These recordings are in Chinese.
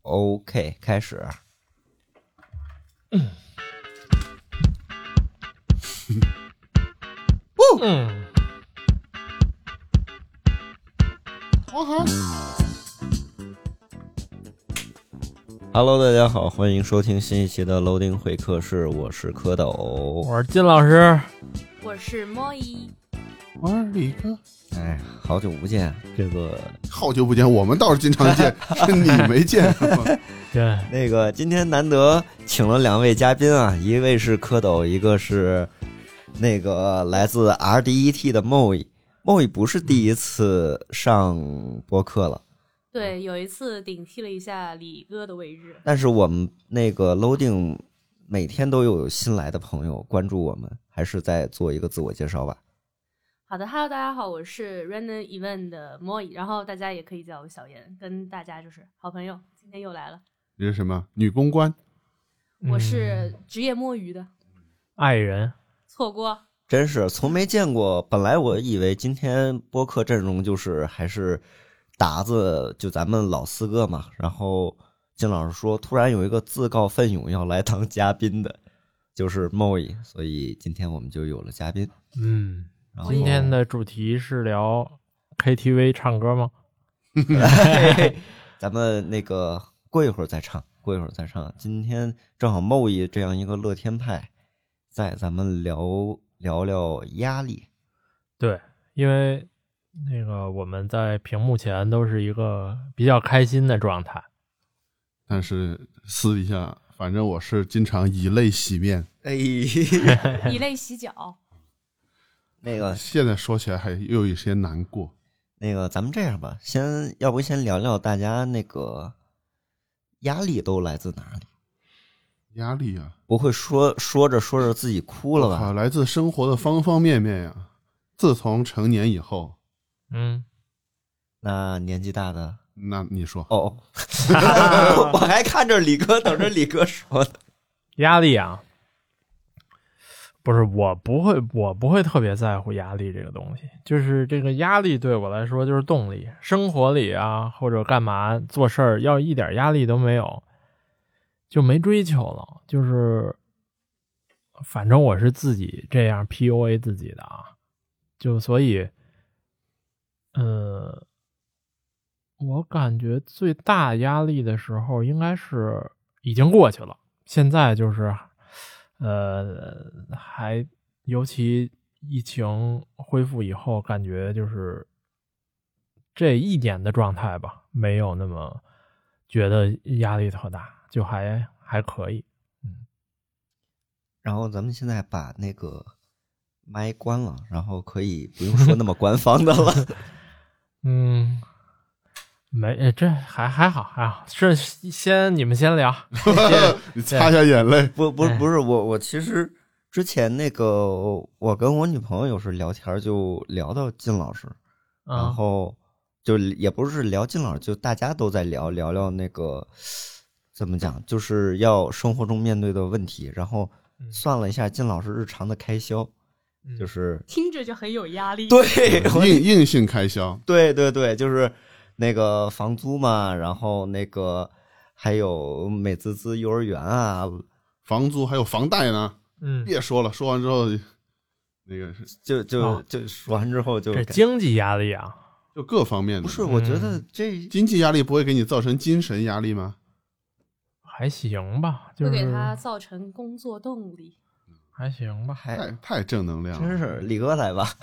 OK， 开始。Hello， 大家好，欢迎收听新一期的 Loading 会客室，我是蝌蚪， 我是金老师， 我是莫伊， 我是李哥。 哎，好久不见，这个好久不见，我们倒是经常见，是你没见。 对， 那个今天难得请了两位嘉宾啊，一位是蝌蚪，一个是那个来自 RDET 的 Moe 不是第一次上播客了。 对，有一次顶替了一下李哥的位置， 但是我们那个 Loading 每天都有新来的朋友关注我们，还是再做一个自我介绍吧。 好的 ，Hello， 大家好，我是 Random Event 的莫伊，然后大家也可以叫我小严，跟大家就是好朋友，今天又来了。 你是什么女公关？ 我是职业摸鱼的爱人， 错过， 真是从没见过。本来我以为今天播客阵容就是还是达子，就咱们老四个嘛。然后金老师说，突然有一个自告奋勇要来当嘉宾的，就是 Moe， 所以今天我们就有了嘉宾。 今天的主题是聊 KTV 唱歌吗？ 咱们那个过一会儿再唱。今天正好 Moe 这样一个乐天派，在咱们聊聊压力。 对，因为那个我们在屏幕前都是一个比较开心的状态， 但是私底下，反正我是经常以泪洗面。 以泪洗脚。 那个现在说起来还又有一些难过。 那个咱们这样吧，要不先聊聊大家那个压力都来自哪里？ 压力啊， 不会说着自己哭了吧？ 来自生活的方方面面呀。自从成年以后， 那年纪大的， 那你说哦，我还看着李哥，等着李哥说的。 压力啊，不是我不会特别在乎压力这个东西，就是这个压力对我来说就是动力，生活里啊或者干嘛做事儿要一点压力都没有，就没追求了，就是反正我是自己这样 PUA 自己的啊，就所以我感觉最大压力的时候应该是已经过去了，现在就是还尤其疫情恢复以后，感觉就是这一年的状态吧，没有那么觉得压力特大，就还可以。 然后咱们现在把那个麦关了，然后可以不用说那么官方的了。 没，这还好，是你们先聊。 你擦下眼泪。 不是我其实之前那个我跟我女朋友有时聊天就聊到金老师，然后就也不是聊金老师，就大家都在聊那个怎么讲，就是要生活中面对的问题，然后算了一下金老师日常的开销，就是听着就很有压力。 对， 硬性开销。 对，就是那个房租嘛，然后那个还有美滋滋幼儿园啊， 房租还有房贷呢。别说了，说完之后那个就说完之后就这经济压力啊， 就各方面的。 不是，我觉得这经济压力不会给你造成精神压力吗？ 还行吧，就是会给他造成工作动力。 还行吧， 太正能量了。 真是李哥来吧。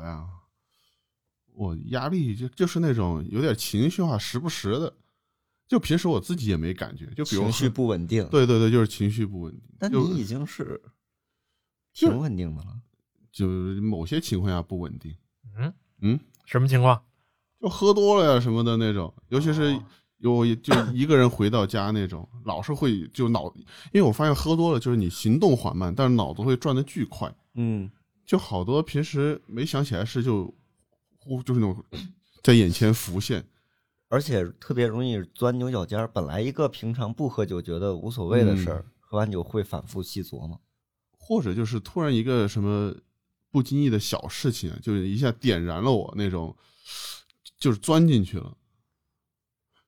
我压力就是那种有点情绪化，时不时的，就平时我自己也没感觉，就比如情绪不稳定。 对，就是情绪不稳定。 但你已经是挺稳定的了， 就某些情况下不稳定。 什么情况？ 就喝多了呀什么的那种，尤其是就一个人回到家那种，老是会就因为我发现喝多了就是你行动缓慢，但是脑子会转得巨快。就好多平时没想起来事就是那种在眼前浮现， 而且特别容易钻牛角尖。本来一个平常不喝酒觉得无所谓的事儿，喝完酒会反复细琢磨， 或者就是突然一个什么不经意的小事情，就是一下点燃了我那种，就是钻进去了。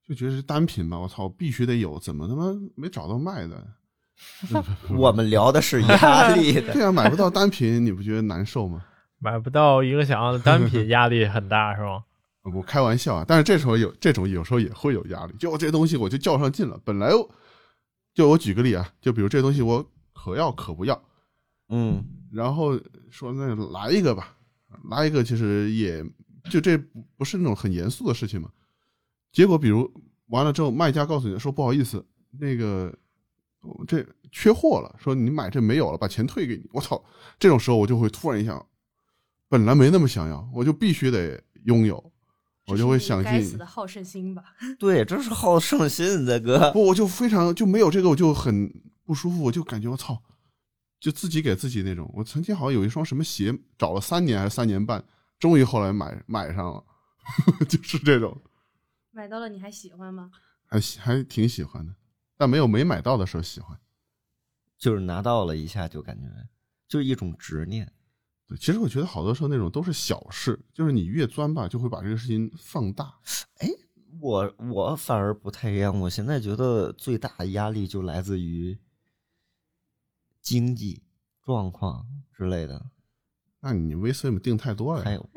就觉得是单品吧，我操，必须得有，怎么他妈没找到卖的？ 我们聊的是压力的。 对啊，买不到单品，你不觉得难受吗？ 买不到一个想要的单品，压力很大，是吗？ 我开玩笑啊，但是这时候有这种，有时候也会有压力。就这东西我就较上劲了，本来就我举个例啊，就比如这东西我可要可不要，然后说那来一个吧，来一个，其实也就这不是那种很严肃的事情嘛。结果比如完了之后，卖家告诉你说不好意思，那个这缺货了，说你买这没有了，把钱退给你。我操，这种时候我就会突然一想，本来没那么想要，我就必须得拥有。我就会想尽该死的好胜心吧。 对，这是好胜心，大哥。 不，我就非常就没有这个，我就很不舒服，我就感觉我操，就自己给自己那种。我曾经好像有一双什么鞋，找了3年还是3年半，终于后来买上了，就是这种。 买到了你还喜欢吗？ 还挺喜欢的，但没买到的时候喜欢。 就是拿到了一下就感觉就是一种执念。 对，其实我觉得好多时候那种都是小事，就是你越钻吧，就会把这个事情放大。 哎，我反而不太一样，我现在觉得最大的压力就来自于经济状况之类的。 那你 VCM 定太多了。 还有，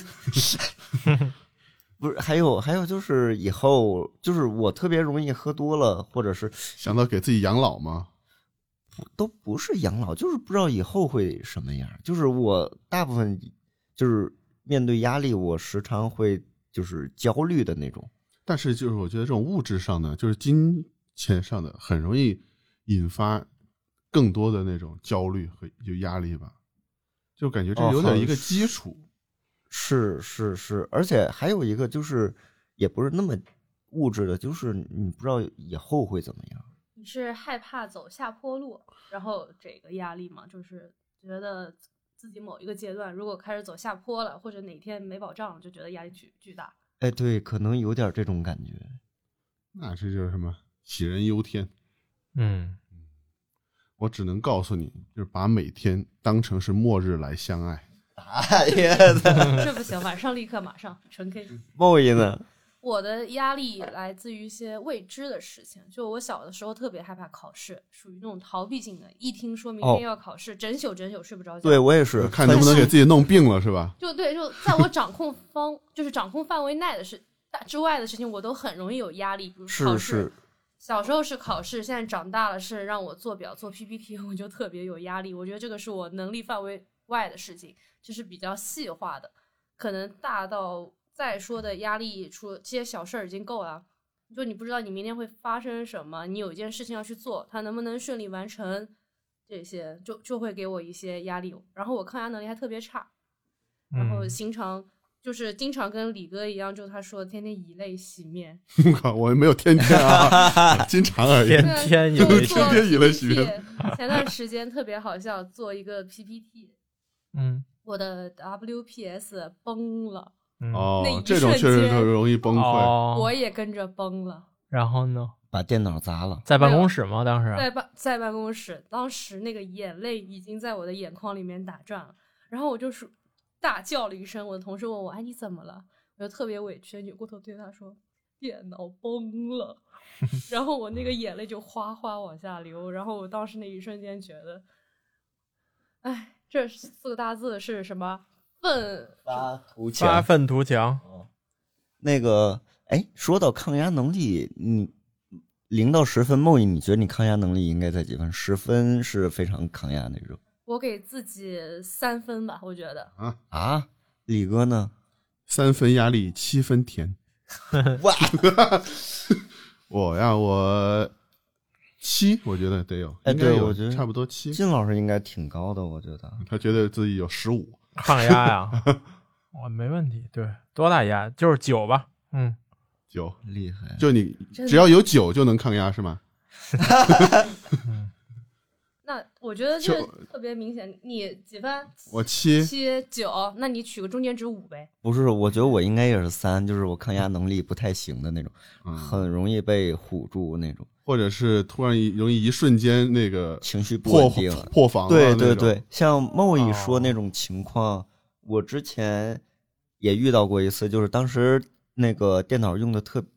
不是还有就是以后就是我特别容易喝多了，或者是想到给自己养老吗？ 都不是养老，就是不知道以后会什么样。就是我大部分就是面对压力，我时常会就是焦虑的那种。 但是就是我觉得这种物质上的，就是金钱上的，很容易引发更多的那种焦虑和就压力吧。就感觉这有点一个基础。 是，而且还有一个就是也不是那么物质的，就是你不知道以后会怎么样。 你是害怕走下坡路，然后这个压力吗？就是觉得自己某一个阶段如果开始走下坡了，或者哪天没保障，就觉得压力巨大。 哎，对，可能有点这种感觉。 那这就是什么杞人忧天。我只能告诉你，就是把每天当成是末日来相爱。 哎呀， 这不行，晚上立刻马上纯 K。 梦一呢？ 我的压力来自于一些未知的事情，就我小的时候特别害怕考试，属于那种逃避性的，一听说明天要考试，整宿睡不着觉。 对，我也是， 看能不能给自己弄病了，是吧？ 就在我掌控范围内的之外的事情，我都很容易有压力。比如考试， 是小时候是考试，现在长大了是让我做表做 PPT， 我就特别有压力。我觉得这个是我能力范围外的事情，就是比较细化的，可能大到再说的压力，除了这些小事儿已经够了。就你不知道你明天会发生什么，你有一件事情要去做，它能不能顺利完成，这些就会给我一些压力。然后我抗压能力还特别差，然后经常跟李哥一样，就他说天天以泪洗面。 我没有天天啊，经常而已。 天以泪洗面。 前段时间特别好笑，做一个 PPT，我的 WPS 崩了。 这种确实特别容易崩溃。 我也跟着崩了。 然后呢？ 把电脑砸了。 在办公室吗？当时在办公室，当时那个眼泪已经在我的眼眶里面打转了。然后我就是大叫了一声，我的同事问我：“哎，你怎么了？”我就特别委屈，扭过头对他说：“电脑崩了。”然后我那个眼泪就哗哗往下流。然后我当时那一瞬间觉得，哎，这4个大字是什么？ 发愤图强。 那个，哎，说到抗压能力，你0到10分，梦一，你觉得你抗压能力应该在几分？10分是非常抗压那种。 我给自己3分吧，我觉得。 李哥呢 ？3分压力，7分甜。 哇！ 我7，我觉得得有。 哎，对，我觉得差不多7。 金老师应该挺高的，我觉得。 他觉得自己有15。 抗压呀，我没问题。对，多大压？就是9吧。 9 厉害。 就你只要有9就能抗压是吗？ 那我觉得这特别明显。你几分？ 我7、 9，那你取个中间值5呗。 不是，我觉得我应该也是3，就是我抗压能力不太行的那种，很容易被唬住那种。 或者是突然容易一瞬间那个情绪不稳定破防。 对，像梦一说那种情况，我之前也遇到过一次，就是当时那个电脑用的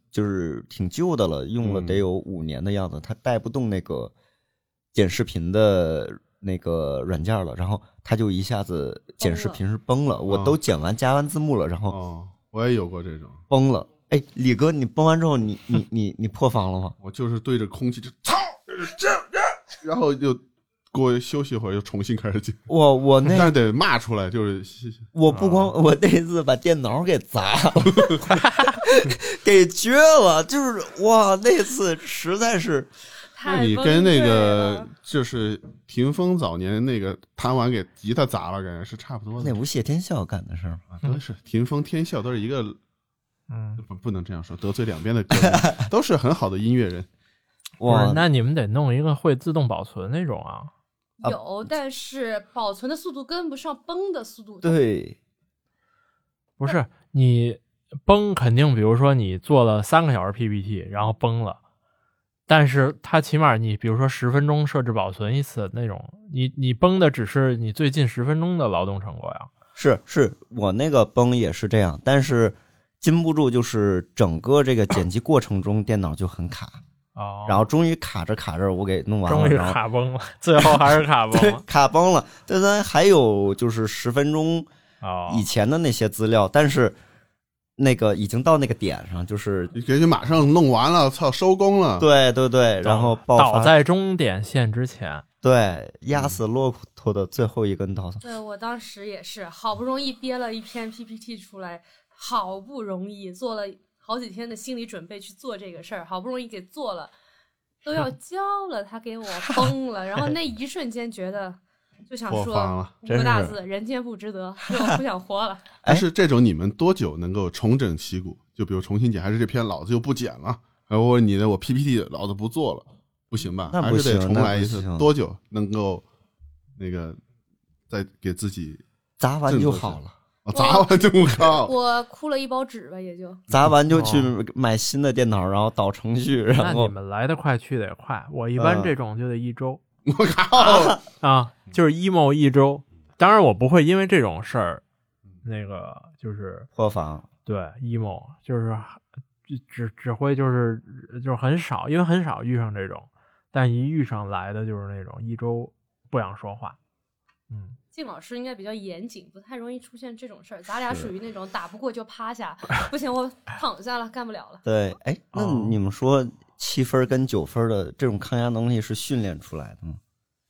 就是挺旧的了，用了得有5年的样子，它带不动那个剪视频的那个软件了，然后它就一下子剪视频是崩了，我都剪完加完字幕了，然后我也有过这种崩了。哎，李哥，你崩完之后，你破防了吗？ 我就是对着空气就操，然后就给我休息一会儿，又重新开始剪。 我那但是得骂出来，就是我不光我那次把电脑给砸了，给撅了，就是哇，那次实在是。 那你跟那个就是霆锋早年那个弹完给吉他砸了，感觉是差不多的。 那不谢天笑干的事儿吗？都是霆锋、天笑都是一个，不能这样说，得罪两边的歌都是很好的音乐人。 哇，那你们得弄一个会自动保存那种啊。 有，但是保存的速度跟不上崩的速度。 对， 不是你崩肯定，比如说你做了3个小时 PPT， 然后崩了。但是它起码你比如说10分钟设置保存一次那种，你崩的只是你最近10分钟的劳动成果呀。 是我那个崩也是这样，但是禁不住就是整个这个剪辑过程中电脑就很卡然后终于卡着我给弄完了， 终于卡崩了，最后还是卡崩了， 卡崩了。但咱还有就是10分钟以前的那些资料，但是。那个已经到那个点上，就是你马上弄完了，操，收工了。 对，然后倒在终点线之前， 对，压死骆驼的最后一根稻草。 对，我当时也是，好不容易憋了一篇 PPT 出来，好不容易做了好几天的心理准备去做这个事儿，好不容易给做了，都要交了，他给我崩了，然后那一瞬间觉得。就想说5个大字，人间不值得，我不想活了。 但是这种你们多久能够重整旗鼓？就比如重新剪，还是这篇老子就不剪了？或者你的我 PPT 老子不做了，不行吧？ 那不行， 还是得重来一次。多久能够那个再给自己砸完就好了？ 砸完就好。 我哭了一包纸吧，也就砸完就去买新的电脑，然后导程序。然后那你们来得快去得也快，我一般这种就得1周。 我靠啊，就是 emo 1周。当然我不会因为这种事儿那个就是破防。 对 emo 就是只会就是很少，因为很少遇上这种，但一遇上来的就是那种1周不想说话。 靳老师应该比较严谨，不太容易出现这种事儿。咱俩属于那种打不过就趴下，不行我躺下了，干不了了。 对，哎，那你们说7分跟9分的这种抗压能力是训练出来的吗？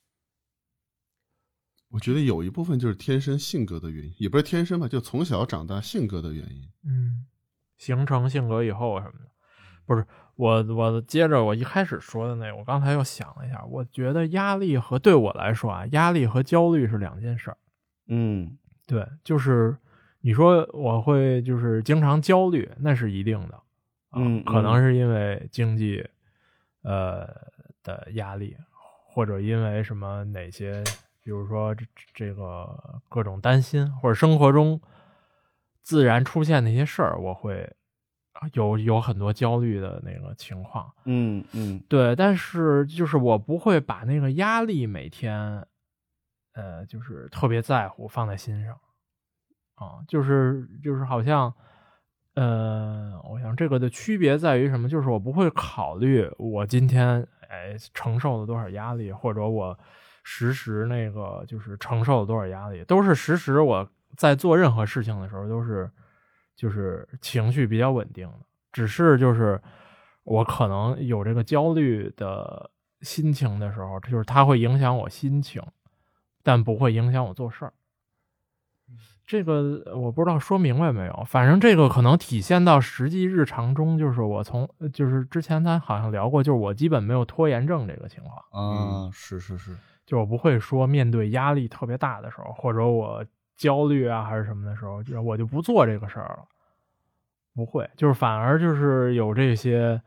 我觉得有一部分就是天生性格的原因，也不是天生吧，就从小长大性格的原因。 形成性格以后什么的。不是我接着我一开始说的那个，我刚才又想了一下，我觉得压力对我来说啊，压力和焦虑是2件事儿。对，就是你说我会就是经常焦虑，那是一定的。可能是因为经济的压力，或者因为什么哪些，比如说这个各种担心，或者生活中自然出现的一些事儿，我会有很多焦虑的那个情况。对，但是就是我不会把那个压力每天就是特别在乎放在心上就是好像我想这个的区别在于什么？就是我不会考虑我今天承受了多少压力，或者我实那个就是承受了多少压力，都是实我在做任何事情的时候都是就是情绪比较稳定的，只是就是我可能有这个焦虑的心情的时候，就是它会影响我心情，但不会影响我做事儿。这个我不知道说明白没有，反正这个可能体现到实际日常中，就是我就是之前咱好像聊过，就是我基本没有拖延症这个情况。 是， 就我不会说面对压力特别大的时候，或者我焦虑啊还是什么的时候，我就不做这个事儿了，不会，就是反而就是有这些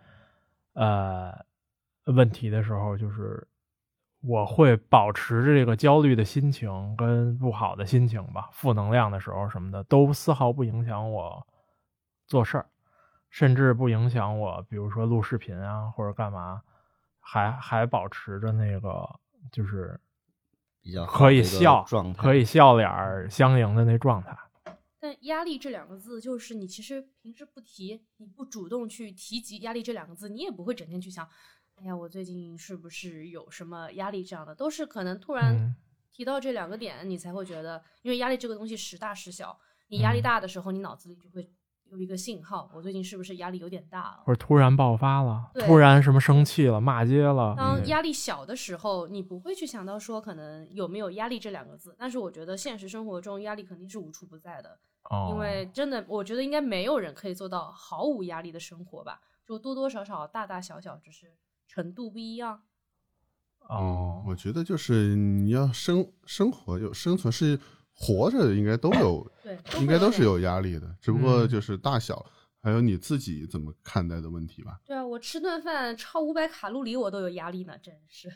问题的时候，就是我会保持着这个焦虑的心情跟不好的心情吧，负能量的时候什么的，都丝毫不影响我做事儿，甚至不影响我，比如说录视频啊或者干嘛，还保持着那个就是比较可以笑状态， 可以笑脸相迎的那状态。 但压力这两个字，就是你其实平时不提，你不主动去提及压力这两个字，你也不会整天去想，哎呀，我最近是不是有什么压力这样的，都是可能突然提到这两个点，你才会觉得，因为压力这个东西时大时小，你压力大的时候，你脑子里就会有一个信号，我最近是不是压力有点大了， 或者突然爆发了，突然什么生气了，骂街了。 当压力小的时候，你不会去想到说可能有没有压力这两个字，但是我觉得现实生活中压力肯定是无处不在的。因为真的我觉得应该没有人可以做到毫无压力的生活吧，就多多少少大大小小只是程度不一样。 我觉得就是你要生活有生存，是活着应该都有， 对， 应该都是有压力的，只不过就是大小还有你自己怎么看待的问题吧。 对啊，我吃顿饭超500卡路里我都有压力呢，真是。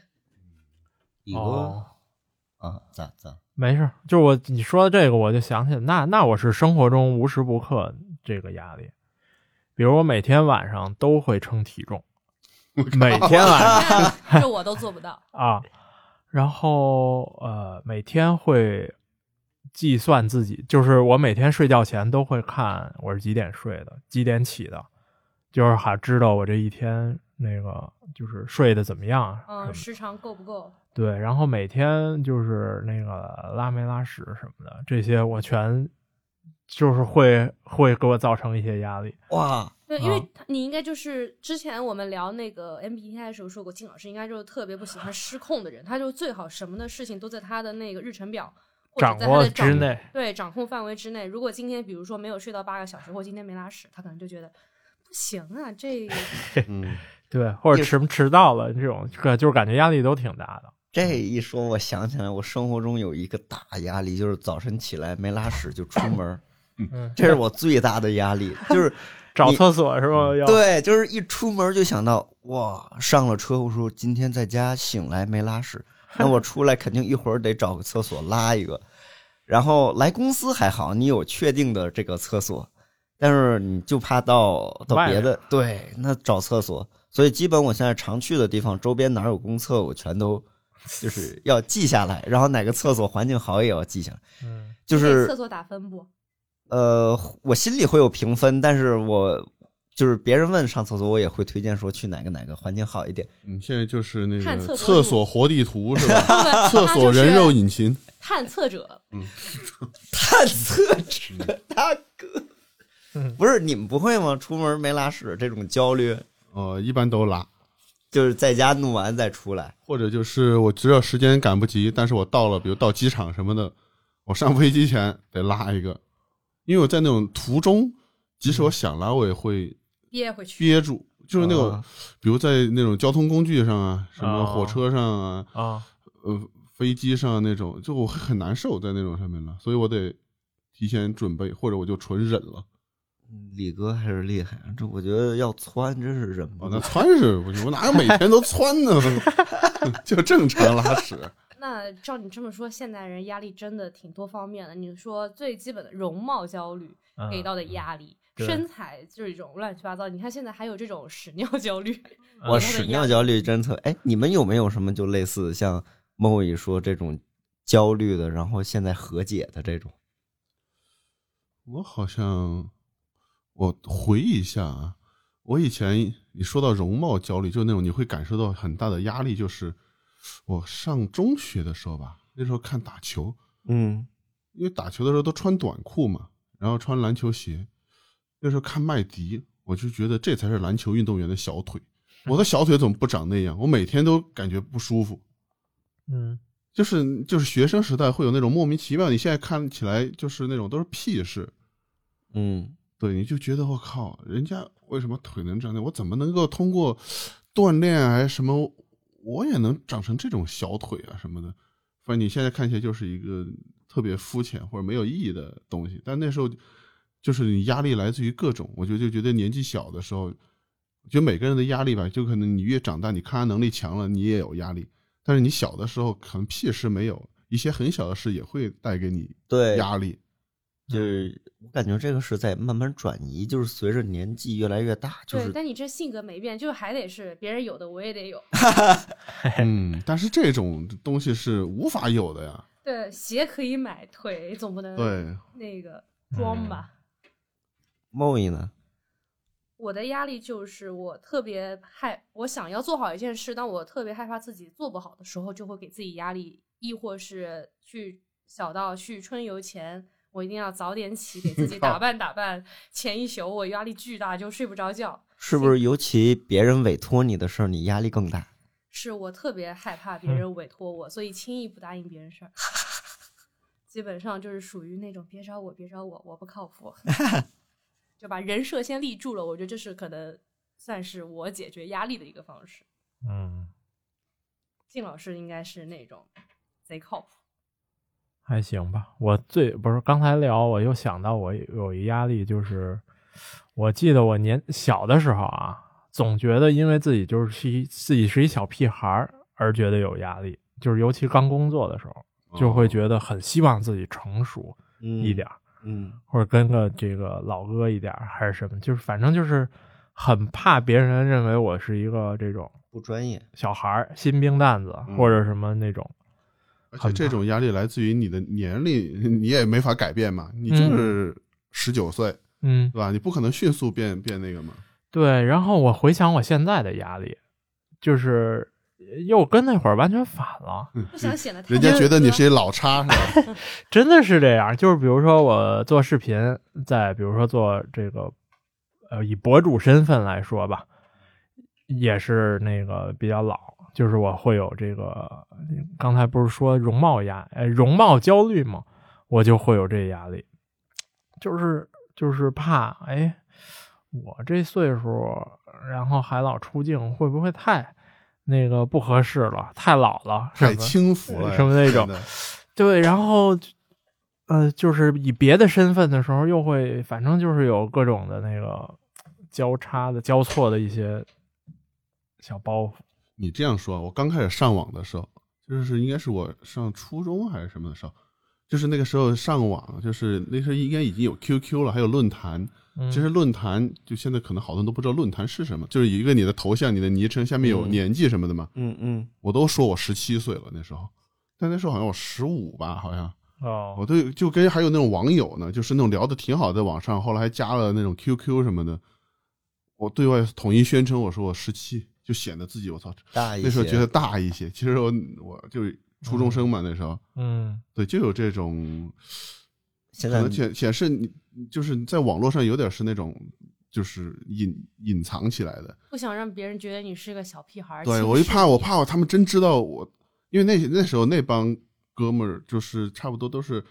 咋？ 没事，就你说的这个，我就想起来，那我是生活中无时不刻这个压力。比如我每天晚上都会称体重，每天晚上这我都做不到啊。然后每天会计算自己，就是我每天睡觉前都会看我是几点睡的，几点起的，就是还知道我这一天那个就是睡得怎么样， 时长够不够。 对，然后每天就是那个拉没拉屎什么的，这些我全就是会给我造成一些压力。 哇， 对，因为你应该就是之前我们聊那个 MBTI 的时候说过，金老师应该就是特别不喜欢失控的人，他就最好什么的事情都在他的那个日程表或者在他的之内， 对，掌控范围之内。如果今天比如说没有睡到8个小时，或今天没拉屎，他可能就觉得不行啊，这个对，或者迟到了这种，就是感觉压力都挺大的。 这一说，我想起来，我生活中有一个大压力，就是早晨起来没拉屎就出门，这是我最大的压力，就是找厕所是吧？ 对，就是一出门就想到，哇，上了车，我说今天在家醒来没拉屎，那我出来肯定一会儿得找个厕所拉一个，然后来公司还好，你有确定的这个厕所，但是你就怕到别的，对，那找厕所，所以基本我现在常去的地方，周边哪有公厕，我全都就是要记下来，然后哪个厕所环境好也要记下来。就是厕所打分不？ 我心里会有评分，但是我就是别人问上厕所，我也会推荐说去哪个环境好一点。 现在就是那个厕所活地图是吧？厕所人肉引擎， 探测者， 探测者大哥，不是你们不会吗？出门没拉屎这种焦虑， 一般都拉。 就是在家弄完再出来， 或者就是我知道时间赶不及，但是我到了，比如到机场什么的，我上飞机前得拉一个，因为我在那种途中，即使我想拉，我也会憋回去， 憋住，就是那种，比如在那种交通工具上啊，什么火车上啊，飞机上那种，就我会很难受在那种上面了，所以我得提前准备，或者我就纯忍了。 李哥还是厉害，这我觉得要窜真是忍不住。 那窜是不行，我哪有每天都窜呢？就正常拉屎。 那照你这么说，现代人压力真的挺多方面的。你说最基本的容貌焦虑给到的压力，身材就是一种乱七八糟。你看现在还有这种屎尿焦虑， 我屎尿焦虑真特。哎，你们有没有什么就类似像莫宇说这种焦虑的，然后现在和解的这种？ 我好像。我回忆一下啊，我以前你说到容貌焦虑，就那种你会感受到很大的压力，就是我上中学的时候吧，那时候看打球，因为打球的时候都穿短裤嘛，然后穿篮球鞋，那时候看麦迪，我就觉得这才是篮球运动员的小腿，我的小腿怎么不长那样？我每天都感觉不舒服，就是学生时代会有那种莫名其妙，你现在看起来就是那种都是屁事，对，你就觉得我靠，人家为什么腿能长那？我怎么能够通过锻炼还是什么，我也能长成这种小腿啊什么的？反正你现在看起来就是一个特别肤浅或者没有意义的东西，但那时候就是你压力来自于各种，我就觉得年纪小的时候，我觉得每个人的压力吧，就可能你越长大，你抗压能力强了，你也有压力，但是你小的时候可能屁事没有，一些很小的事也会带给你压力。 就是我感觉这个是在慢慢转移，就是随着年纪越来越大，就是对，但你这性格没变，就还得是别人有的我也得有。 但是这种东西是无法有的呀。 对，鞋可以买，腿总不能对那个。 装吧。 梦怡呢？ 我的压力就是我特别我想要做好一件事，但我特别害怕自己做不好的时候，就会给自己压力，亦或是小到去春游前，我一定要早点起，给自己打扮打扮，前一宿我压力巨大，就睡不着觉。 是不是尤其别人委托你的事儿，你压力更大？ 是我特别害怕别人委托我，所以轻易不答应别人事儿。基本上就是属于那种别找我，我不靠谱。就把人设先立住了，我觉得这是可能算是我解决压力的一个方式。靳老师应该是那种贼靠谱。 还行吧。不是刚才聊，我又想到我有一压力，就是我记得我小的时候啊，总觉得因为自己是一小屁孩而觉得有压力，就是尤其刚工作的时候，就会觉得很希望自己成熟一点。或者跟个这个老哥一点还是什么，就是反正就是很怕别人认为我是一个这种不专业小孩新兵蛋子，或者什么那种。 而且这种压力来自于你的年龄，你也没法改变嘛，你就是19岁，对吧？你不可能迅速变那个嘛。对， 然后我回想我现在的压力，就是又跟那会儿完全反了， 不想显得人家觉得你是一老叉是吧？ 真的是这样，就是比如说我做视频，比如说做这个以博主身份来说吧，也是那个比较老，就是我会有这个刚才不是说容貌焦虑吗？我就会有这压力，就是怕我这岁数然后还老出镜，会不会太那个不合适了，太老了， 太轻浮了， 什么那种。对，然后就是以别的身份的时候，又会反正就是有各种的那个交错的一些小包袱。 你这样说，我刚开始上网的时候，就是应该是我上初中还是什么的时候，就是那个时候上网，就是那时候应该已经有 QQ 了，还有论坛。其实论坛就现在可能好多人都不知道论坛是什么，就是一个你的头像、你的昵称下面有年纪什么的嘛。我都说我17岁了那时候，但那时候好像我15吧，好像。我就跟还有那种网友呢，就是那种聊得挺好的网上，后来还加了那种 QQ 什么的。我对外统一宣称我说我17，就显得自己我操大一些，那时候觉得大一些。其实我就初中生嘛，那时候。对，就有这种。现在显示你就是在网络上有点是那种就是隐藏起来的， 不想让别人觉得你是个小屁孩。 对，我怕他们真知道我，因为那时候那帮哥们儿就是差不多都是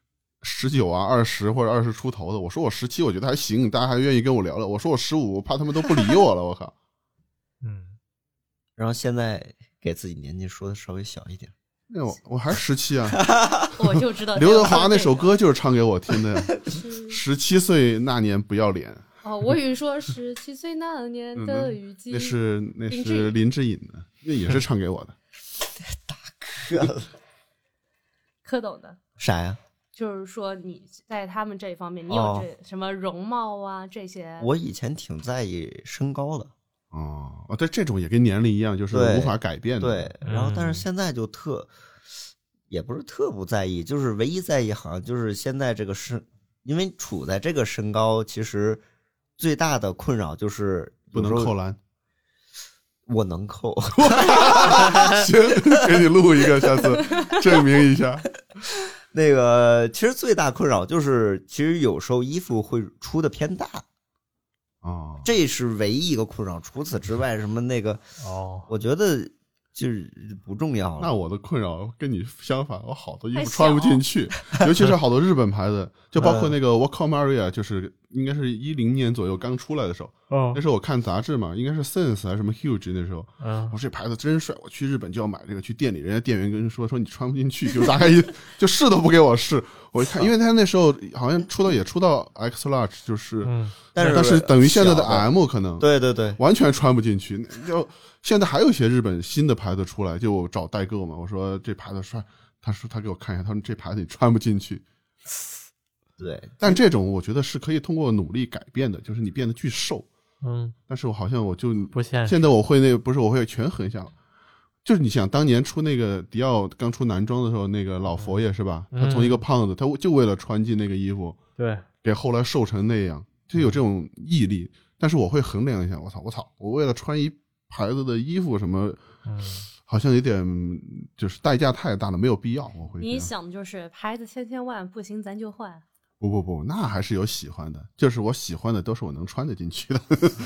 19啊、20或者20出头的。我说我17，我觉得还行，大家还愿意跟我聊聊。我说我15，我怕他们都不理我了。我靠。 然后现在给自己年纪说的稍微小一点。 我还是17啊！ 我就知道刘德华那首歌就是唱给我听的，17岁那年不要脸。 我以为说17岁那年的雨季， 那是林志颖的，那也是唱给我的。 大哥了， 蝌蚪的啥呀？ 就是说你在他们这一方面，你有什么容貌啊这些？ 我以前挺在意身高的。 对，这种也跟年龄一样，就是无法改变的。 对，然后但是现在就也不是特不在意，就是唯一在意好像就是现在这个因为处在这个身高，其实最大的困扰就是不能扣篮。 我能扣。 行，给你录一个，下次证明一下。 那个其实最大困扰就是，其实有时候衣服会出的偏大。这是唯一一个困扰，除此之外什么那个我觉得就是不重要了。 那我的困扰跟你相反，我好多衣服穿不进去，尤其是好多日本牌子，就包括那个 Wacom Maria， 就是应该是10年左右刚出来的时候，那时候我看杂志嘛，应该是 Sense 还是什么 Huge， 那时候我说这牌子真帅，我去日本就要买这个，去店里人家店员跟人说你穿不进去，就大概就试都不给我试。我一看，因为他那时候好像出到 X Large， 就是但是等于现在的 M 可能对完全穿不进去。就现在还有一些日本新的牌子出来，就我找代购嘛，我说这牌子帅，他说他给我看一下，他说这牌子你穿不进去。 对， 但这种我觉得是可以通过努力改变的，就是你变得巨瘦。但是我好像我就不现实。 现在我会我会权衡一下， 就是你想当年出那个迪奥刚出男装的时候，那个老佛爷是吧？他从一个胖子，他就为了穿进那个衣服， 对， 给后来瘦成那样，就有这种毅力。但是我会衡量一下，我操，我为了穿一牌子的衣服什么，好像有点就是代价太大了，没有必要。我会你想的就是牌子千万，不行咱就换。 不，那还是有喜欢的，就是我喜欢的都是我能穿得进去的。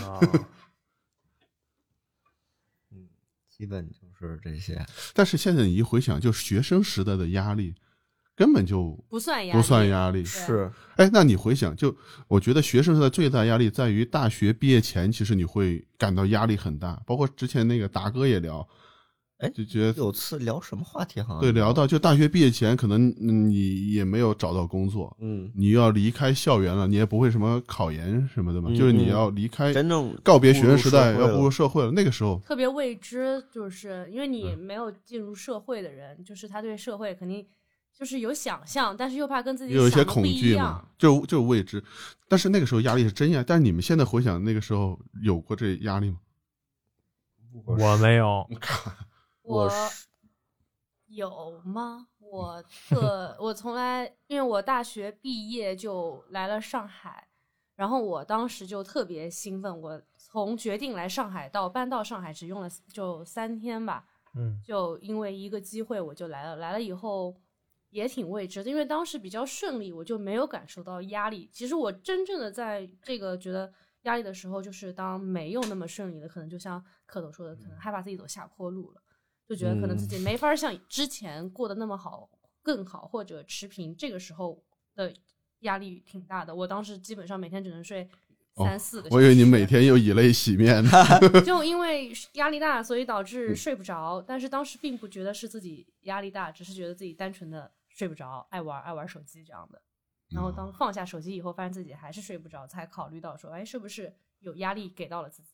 基本就是这些。 但是现在你一回想，就学生时代的压力根本就不算压力。 是， 哎，那你回想，就我觉得学生时代最大压力在于大学毕业前，其实你会感到压力很大。包括之前那个达哥也聊， 哎， 就觉得有次聊什么话题好像对，聊到就大学毕业前，可能你也没有找到工作，你要离开校园了，你也不会什么考研什么的嘛，就是你要离开， 真正告别学生时代，要步入社会了。那个时候特别未知，就是因为你没有进入社会的人，就是他对社会肯定就是有想象，但是又怕跟自己有一些想的不恐惧一样嘛，就未知。但是那个时候压力是真压力。但是你们现在回想那个时候有过这压力吗？ 我没有。 我有吗？我从来，因为我大学毕业就来了上海，然后我当时就特别兴奋。我从决定来上海到搬到上海只用了就3天吧，就因为一个机会我就来了。来了以后也挺未知的，因为当时比较顺利，我就没有感受到压力。其实我真正的在这个觉得压力的时候，就是当没有那么顺利的，可能就像蝌蚪说的，可能害怕自己走下坡路了。就觉得可能自己没法像之前过得那么好，更好或者持平，这个时候的压力挺大的。我当时基本上每天只能睡3-4个小时。 我以为你每天又以泪洗面呢。 就因为压力大，所以导致睡不着。但是当时并不觉得是自己压力大，只是觉得自己单纯的睡不着，爱玩手机这样的。然后当放下手机以后，发现自己还是睡不着，才考虑到说，哎，是不是有压力给到了自己？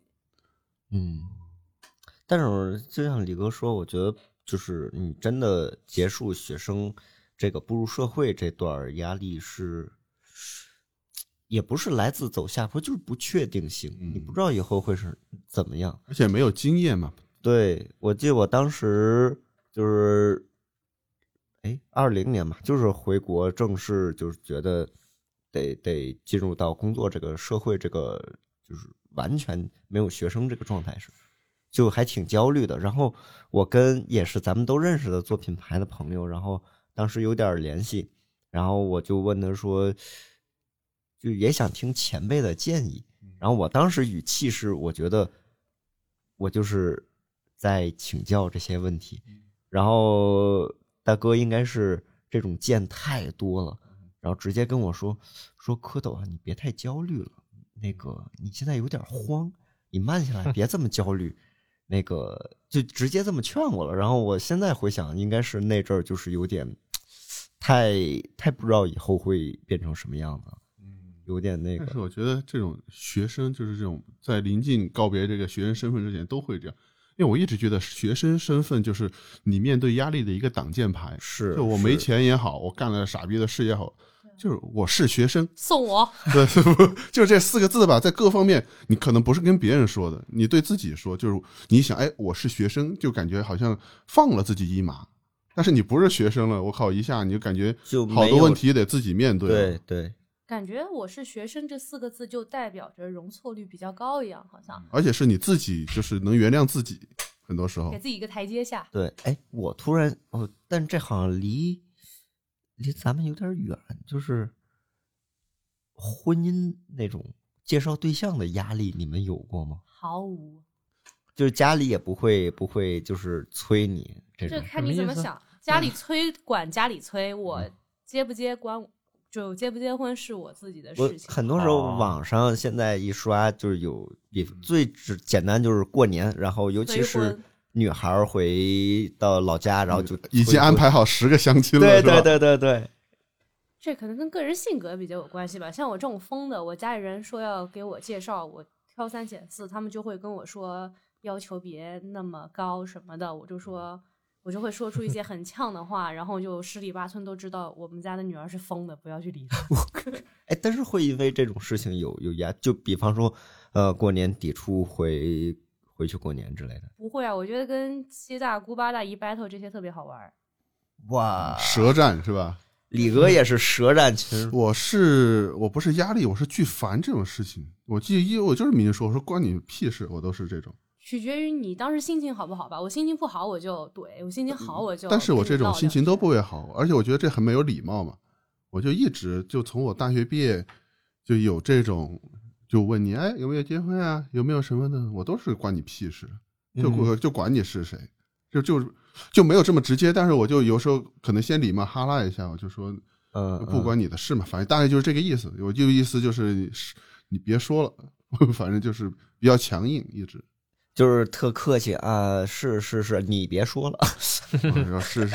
但是就像李哥说，我觉得就是你真的结束学生这个步入社会这段压力也不是来自走下坡，就是不确定性，你不知道以后会是怎么样， 而且没有经验嘛。 对，我记得我当时就是20年嘛，就是回国正式就是觉得得进入到工作这个社会这个就是完全没有学生这个状态时，就还挺焦虑的。然后我跟也是咱们都认识的做品牌的朋友，然后当时有点联系，然后我就问他说，就也想听前辈的建议。然后我当时语气是，我觉得我就是在请教这些问题。然后大哥应该是这种见太多了，然后直接跟我说蝌蚪啊，你别太焦虑了，那个你现在有点慌，你慢下来，别这么焦虑。那个就直接这么劝我了。然后我现在回想，应该是那阵儿就是有点太不知道以后会变成什么样子，有点那个。 但是我觉得这种学生就是这种在临近告别这个学生身份之前都会这样，因为我一直觉得学生身份就是你面对压力的一个挡箭牌。 是， 就我没钱也好，我干了傻逼的事也好，就是我是学生， 送我。 对，就这4个字吧，在各方面你可能不是跟别人说的，你对自己说，就是你想，哎，我是学生，就感觉好像放了自己一马。但是你不是学生了，我靠，一下你就感觉好多问题得自己面对。 对， 感觉我是学生这4个字就代表着容错率比较高一样，好像。 而且是你自己就是能原谅自己，很多时候给自己一个台阶下。 对，哎，我突然但这好像离咱们有点远，就是婚姻那种介绍对象的压力，你们有过吗？ 毫无， 就是家里也不会就是催你这种。 这看你怎么想。家里催管家里催，我结不结就结不结婚是我自己的事情。 很多时候网上现在一刷就是有最简单就是过年，然后尤其是女孩回到老家，然后就已经安排好10个相亲了。 对。 这可能跟个人性格比较有关系吧。像我这种疯的，我家里人说要给我介绍，我挑3拣4，他们就会跟我说要求别那么高什么的，我就会说出一些很呛的话，然后就十里八村都知道我们家的女儿是疯的，不要去理她。 哎，但是会因为这种事情有压，就比方说过年底出回回去过年之类的？ 不会啊，我觉得跟七大姑八大姨 battle 这些特别好玩。 哇， 舌战是吧？ 李哥也是舌战群。 我不是压力，我是巨烦这种事情。我就是明说，我说关你屁事，我都是这种。 取决于你当时心情好不好吧。我心情不好我就怼，我心情好我就。 但是我这种心情都不会好，而且我觉得这很没有礼貌嘛。我就一直就从我大学毕业就有这种，就问你哎有没有结婚啊，有没有什么的，我都是关你屁事，就管你是谁，就没有这么直接，但是我就有时候可能先礼貌哈拉一下，我就说不关你的事嘛，反正大概就是这个意思。我就意思就是你别说了，反正就是比较强硬，一直就是特客气啊，是，你别说了。 我说是。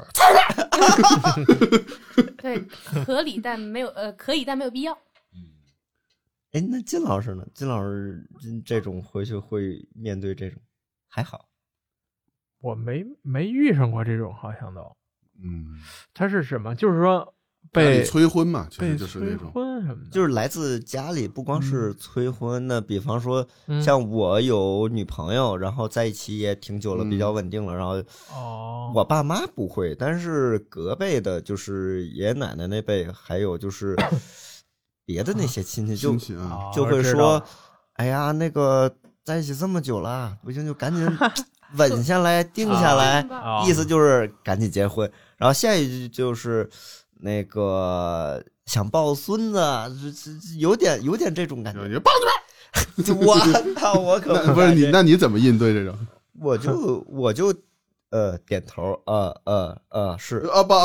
对，可以但没有必要。 哎，那金老师呢？金老师这种回去会面对这种还好。 我没遇上过这种，好像都，他是什么？就是说被催婚嘛，其实就是那种催婚什么的， 就是来自家里，不光是催婚的，比方说像我有女朋友，然后在一起也挺久了，比较稳定了，然后我爸妈不会，但是隔辈的，就是爷爷奶奶那辈，还有就是别的那些亲戚就会说，哎呀，那个在一起这么久了，不行就赶紧稳下来定下来，意思就是赶紧结婚。然后下一句就是那个想抱孙子，有点这种感觉。 你抱着我操，我可不是你，那你怎么应对这种？ 我就点头，是阿爸，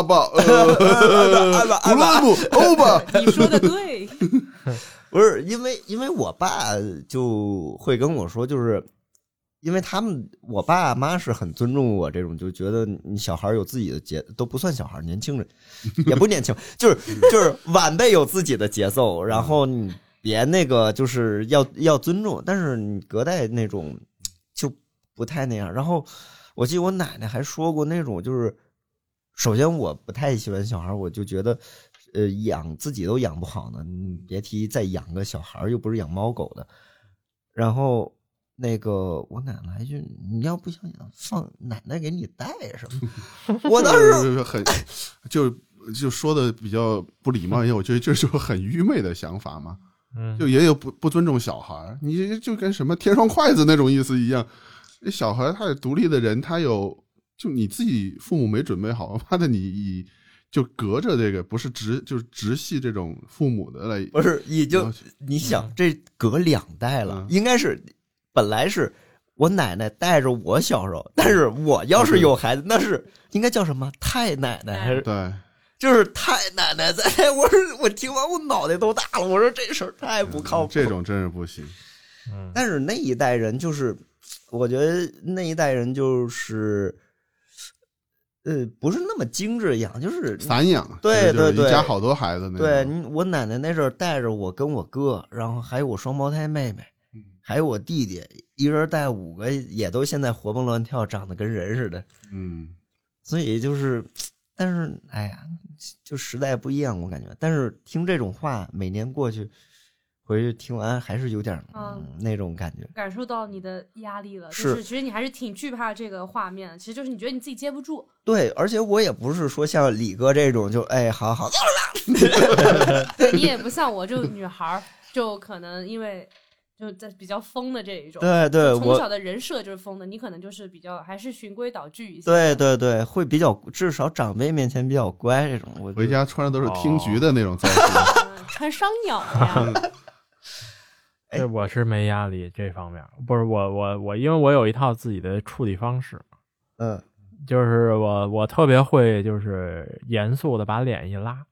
欧巴， 你说的对。 不是因为我爸就会跟我说，就是因为我爸妈是很尊重我这种，就觉得你小孩有自己的节，都不算小孩，年轻人也不年轻，就是晚辈有自己的节奏，然后你别那个就是要尊重，但是你隔代那种就不太那样。然后我记得我奶奶还说过那种，就是首先我不太喜欢小孩，我就觉得养自己都养不好呢，你别提再养个小孩，又不是养猫狗的。然后那个我奶奶就你要不想养，放奶奶给你带什么？我当时很就说的比较不礼貌一些，我觉得这是很愚昧的想法嘛。就也有不尊重小孩，你就跟什么天双筷子那种意思一样。小孩他是独立的人，他就你自己父母没准备好，妈的你就隔着这个不是就是直系这种父母的来， 不是你想这隔2代了，应该是本来是我奶奶带着我小时候，但是我要是有孩子，那是应该叫什么太奶奶还是对， 就是太奶奶在。我听完我脑袋都大了，我说这事儿太不靠谱， 这种真是不行。 但是那一代人就是我觉得那一代人就是不是那么精致养，就是散养， 对， 一家好多孩子那种。 对，我奶奶那阵儿带着我跟我哥，然后还有我双胞胎妹妹，还有我弟弟，一人带5个，也都现在活蹦乱跳，长得跟人似的。所以就是，但是哎呀，就时代不一样，我感觉。但是听这种话，每年过去回去听完，还是有点那种感觉， 感受到你的压力了。就是其实你还是挺惧怕这个画面，其实就是你觉得你自己接不住。 对，而且我也不是说像李哥这种就哎好好对，你也不像我这种女孩，就可能因为就在比较疯的这一种。 对， 从小的人设就是疯的，你可能就是比较还是循规蹈矩一些。 对，会比较至少长辈面前比较乖这种。我回家穿的都是听局的那种造型， 穿伤鸟呀。 我是没压力这方面，不是我因为我有一套自己的处理方式。就是我特别会就是严肃的把脸一拉，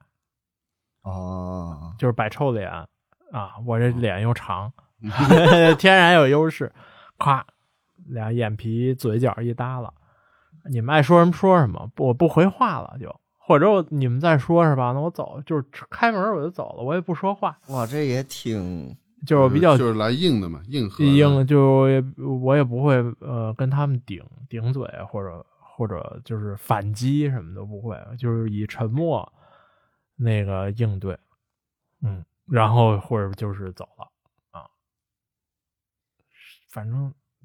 就是摆臭脸啊，我这脸又长，天然有优势，咵，俩眼皮嘴角一耷拉，你们爱说什么说什么，我不回话了就，或者你们再说是吧？那我走，就是开门我就走了，我也不说话。 哇，这也挺。 就是比较就是来硬的嘛，硬核就我也不会跟他们顶嘴或者就是反击什么都不会，就是以沉默那个应对，然后或者就是走了啊，反正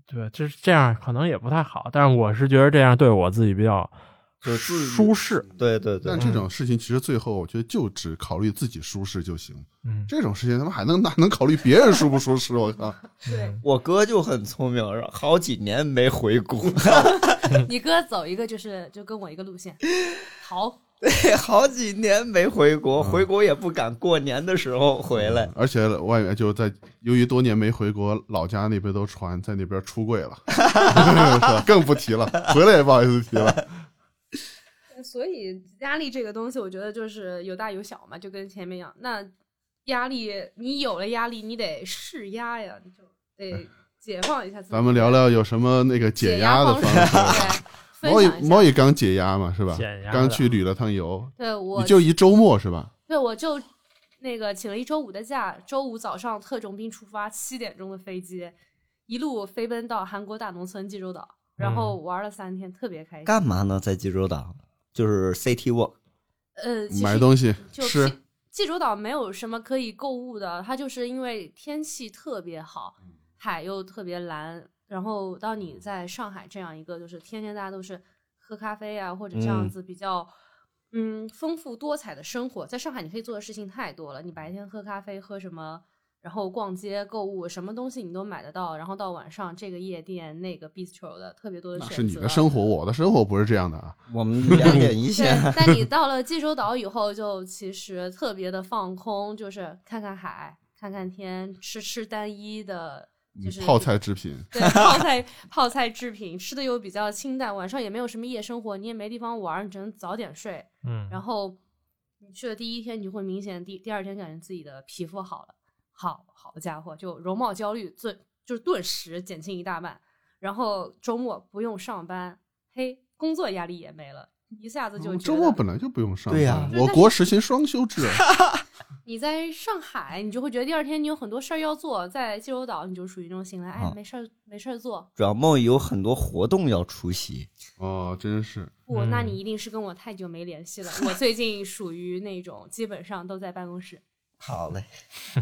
对，就是这样可能也不太好，但是我是觉得这样对我自己比较舒适。 对对对， 但这种事情其实最后我觉得就只考虑自己舒适就行。这种事情他们还能考虑别人舒不舒适？我靠！ 对， 我哥就很聪明，好几年没回国。 你哥走一个就跟我一个路线，逃。 对，好几年没回国，回国也不敢过年的时候回来。 而且外面就在由于多年没回国，老家那边都传在那边出柜了，更不提了，回来也不好意思提了。 所以压力这个东西，我觉得就是有大有小嘛，就跟前面一样。那压力，你有了压力，你得释压呀，你就得解放一下自己。 咱们聊聊有什么那个解压的方式。毛也刚解压嘛，是吧？刚去旅了趟游。 对，我你就一周末是吧？ 对，我就那个请了一周5的假，周5早上特种兵出发，7点钟的飞机，一路飞奔到韩国大农村济州岛，然后玩了3天，特别开心。 干嘛呢？在济州岛就是 City Walk。 买东西吃。 济州岛没有什么可以购物的，它就是因为天气特别好，海又特别蓝。然后当你在上海这样一个就是天天大家都是喝咖啡啊，或者这样子比较丰富多彩的生活，在上海你可以做的事情太多了。你白天喝咖啡喝什么，然后逛街购物，什么东西你都买得到，然后到晚上这个夜店那个 bistro 的特别多的选择。 那是你的生活，我的生活不是这样的啊。 我们两点一线。 但你到了济州岛以后，就其实特别的放空，就是看看海看看天，吃单一的就是泡菜制品。 对，泡菜制品吃的又比较清淡，晚上也没有什么夜生活，你也没地方玩，你只能早点睡。然后你去了第一天，你就会明显第二天感觉自己的皮肤好了，好家伙，就容貌焦虑就是顿时减轻一大半。然后周末不用上班，工作压力也没了，一下子就觉得周末本来就不用上班。 对呀， 我国实行双休制。 你在上海，你就会觉得第二天你有很多事儿要做，在济州岛你就属于那种醒来，没事儿做。 主要梦有很多活动要出席。 哦，真是。 那你一定是跟我太久没联系了。我最近属于那种基本上都在办公室。 好嘞。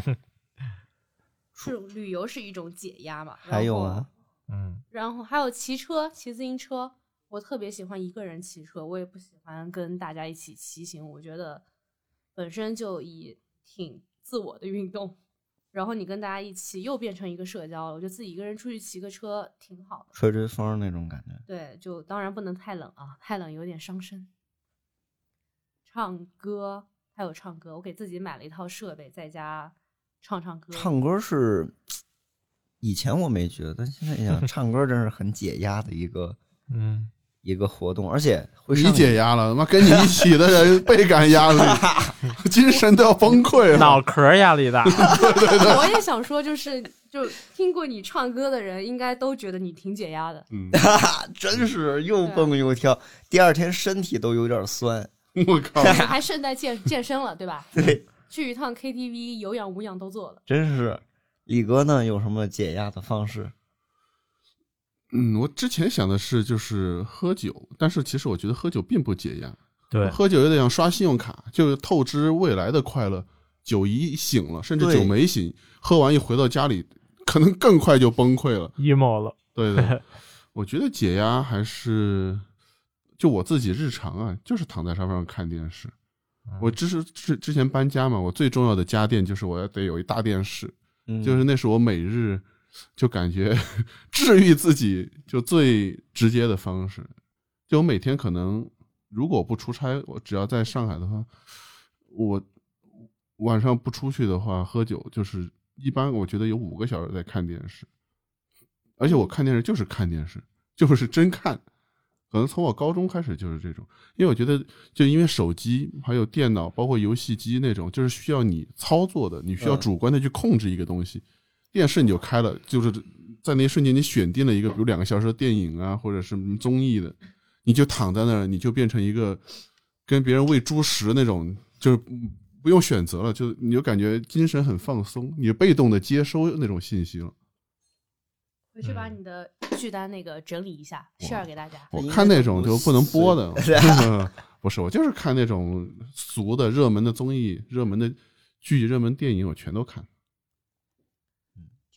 旅游是一种解压嘛。 还有啊， 然后还有骑自行车，我特别喜欢一个人骑车，我也不喜欢跟大家一起骑行，我觉得本身就挺自我的运动，然后你跟大家一起又变成一个社交了，我觉得自己一个人出去骑个车挺好的， 吹风那种感觉。 对，就当然不能太冷啊，太冷有点伤身。唱歌，还有唱歌，我给自己买了一套设备，在家唱歌。 唱歌是以前我没觉得，但现在想唱歌真是很解压的一个活动，而且会你解压了，妈跟你一起的人倍感压力，精神都要崩溃了， 脑壳压力大。 对，我也想说，就听过你唱歌的人，应该都觉得你挺解压的。 真是又蹦又跳，第二天身体都有点酸。 我靠！ 还顺带健身了，对吧？ 对， 去一趟 KTV， 有氧无氧都做了。 真是。李哥呢，有什么解压的方式？ 我之前想的是就是喝酒，但是其实我觉得喝酒并不解压。 对， 喝酒有点像刷信用卡，就透支未来的快乐。酒一醒了，甚至酒没醒，喝完一回到家里，可能更快就崩溃了 ，emo 了。 对，我觉得解压还是就我自己日常啊，就是躺在沙发上看电视。我之前搬家嘛，我最重要的家电就是我得有一大电视，就是那是我每日就感觉治愈自己就最直接的方式。就我每天可能如果不出差，我只要在上海的话，我晚上不出去的话，喝酒就是一般我觉得有5个小时在看电视，而且我看电视就是看电视，就是真看。可能从我高中开始就是这种，因为我觉得就因为手机还有电脑包括游戏机那种就是需要你操作的，你需要主观的去控制一个东西。电视你就开了，就是在那一瞬间你选定了一个比如2个小时的电影啊或者是综艺的，你就躺在那儿，你就变成一个跟别人喂猪食那种，就是不用选择了，就你就感觉精神很放松，你就被动的接收那种信息了。 回去把你的剧单那个整理一下，share给大家。 我看那种就不能播的，不是，我就是看那种俗的热门的综艺、热门的剧、热门电影，我全都看。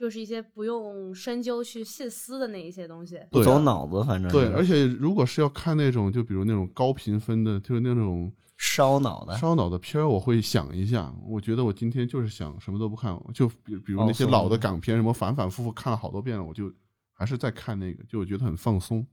就是一些不用深究去细思的那一些东西， 不走脑子，反正对。而且如果是要看那种，就比如那种高评分的，就是那种烧脑的片儿，我会想一下。我觉得我今天就是想什么都不看，就比如那些老的港片，什么反反复复看了好多遍了，我就还是在看那个，就我觉得很放松。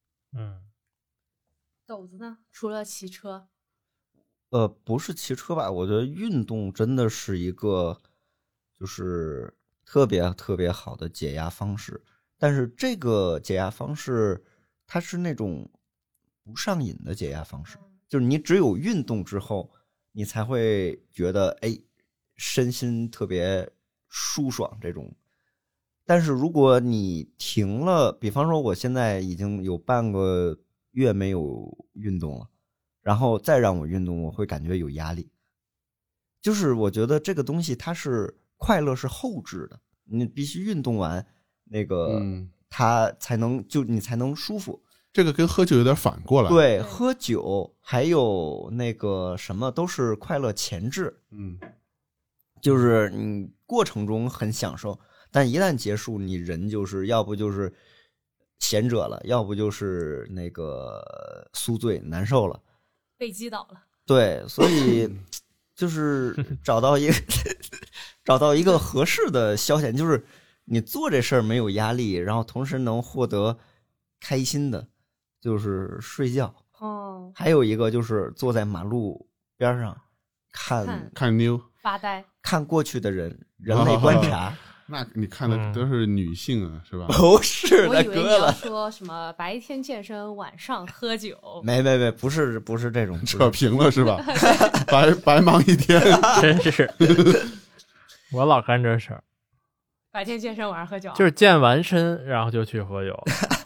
豆子呢？除了骑车， 不是骑车吧？我觉得运动真的是一个就是特别特别好的解压方式，但是这个解压方式它是那种不上瘾的解压方式，就是你只有运动之后，你才会觉得身心特别舒爽这种。但是如果你停了，比方说我现在已经有半个月没有运动了，然后再让我运动，我会感觉有压力。就是我觉得这个东西它是快乐是后置的，你必须运动完那个，它才能你才能舒服。 这个跟喝酒有点反过来。 对，喝酒还有那个什么都是快乐前置，就是你过程中很享受，但一旦结束，你人就是要不就是贤者了，要不就是那个宿醉难受了， 被击倒了。 对，所以就是找到一个合适的消遣，就是你做这事儿没有压力，然后同时能获得开心的，就是睡觉。还有一个就是坐在马路边上看妞发呆， 看过去的人类观察。 那你看的都是女性啊，是吧？ 不是， 我以为你要说什么白天健身，晚上喝酒。 没，不是这种， 扯平了是吧？白忙一天， 真是。我老干这事儿， 白天健身，晚上喝酒， 就是健完身然后就去喝酒。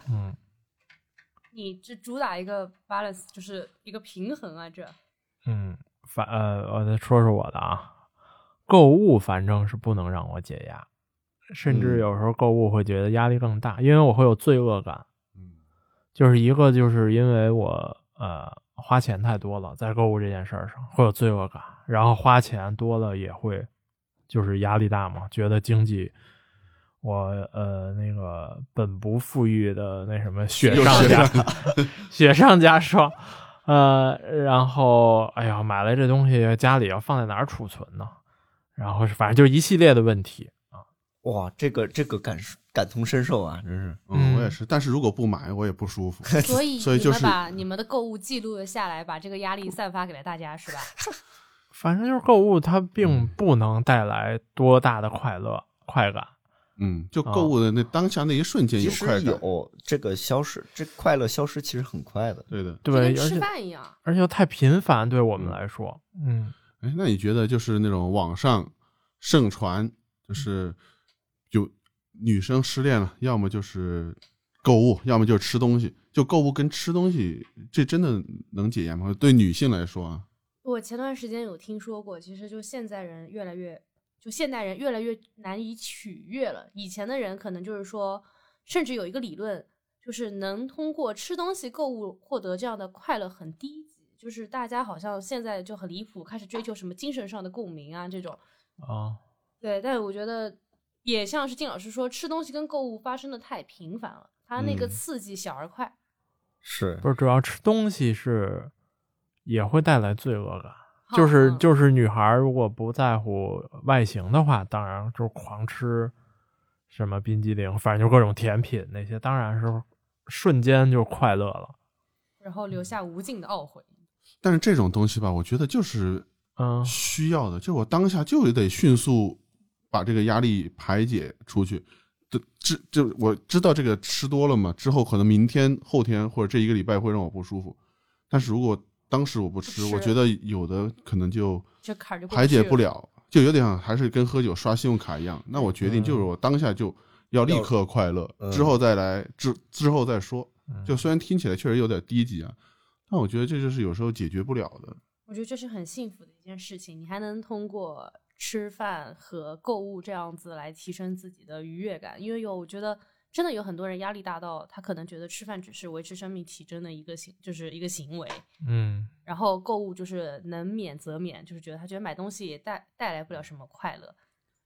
你这主打一个 balance， 就是一个平衡啊，这。 我再说说我的啊，购物反正是不能让我解压。甚至有时候购物会觉得压力更大，因为我会有罪恶感。就是一个就是因为我花钱太多了，在购物这件事上会有罪恶感，然后花钱多了也会就是压力大嘛，觉得经济我那个本不富裕的那什么雪上加霜。然后哎呀，买了这东西家里要放在哪儿储存呢？然后反正就是一系列的问题。 哇，这个感同身受啊，真是。 我也是，但是如果不买，我也不舒服。 所以就是你们把你们的购物记录了下来，把这个压力散发给了大家，是吧？ 反正就是购物，它并不能带来多大的快感。 就购物的那当下那一瞬间有快感， 其实有这个消失，这快乐消失其实很快的。 对的， 对， 跟吃饭一样， 而且又太频繁，对我们来说。 那你觉得就是那种网上盛传，就是女生失恋了，要么就是购物，要么就是吃东西。就购物跟吃东西，这真的能解压吗？对女性来说啊， 我前段时间有听说过，其实就现代人越来越难以取悦了。以前的人可能就是说，甚至有一个理论，就是能通过吃东西购物获得这样的快乐很低级，就是大家好像现在就很离谱，开始追求什么精神上的共鸣啊这种。对，但我觉得也像是金老师说，吃东西跟购物发生的太频繁了，它那个刺激小而快。 是不是主要吃东西也会带来罪恶感？就是女孩如果不在乎外形的话，当然就是狂吃什么冰激凌，反正就各种甜品那些，当然是瞬间就快乐了， 然后留下无尽的懊悔。 但是这种东西吧，我觉得就是需要的，就我当下就得迅速把这个压力排解出去。就我知道这个吃多了嘛，之后可能明天、后天或者这一个礼拜会让我不舒服，但是如果当时我不吃，我觉得有的可能就排解不了，就有点像还是跟喝酒刷信用卡一样。那我决定就是我当下就要立刻快乐，之后再来之后再说。就虽然听起来确实有点低级啊，但我觉得这就是有时候解决不了的。 我觉得这是很幸福的一件事情，你还能通过吃饭和购物这样子来提升自己的愉悦感。因为我觉得真的有很多人压力大到他可能觉得吃饭只是维持生命体征的一个行为，然后购物就是能免则免，就是他觉得买东西也带来不了什么快乐。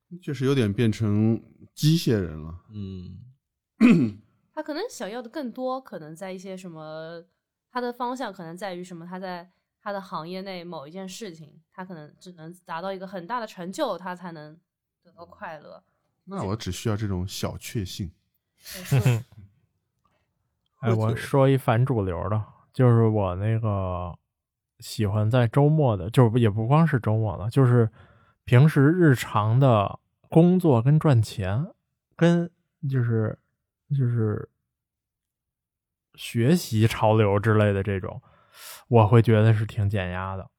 就是有点变成机械人了。 他可能想要的更多，可能在一些什么，他的方向可能在于什么，他在他的行业内某一件事情，他可能只能达到一个很大的成就，他才能得到快乐。 那我只需要这种小确幸。 哎，我说一反主流的，就是我那个喜欢在周末的，就也不光是周末了，就是平时日常的工作跟赚钱，跟就是学习潮流之类的这种，我会觉得是挺减压的。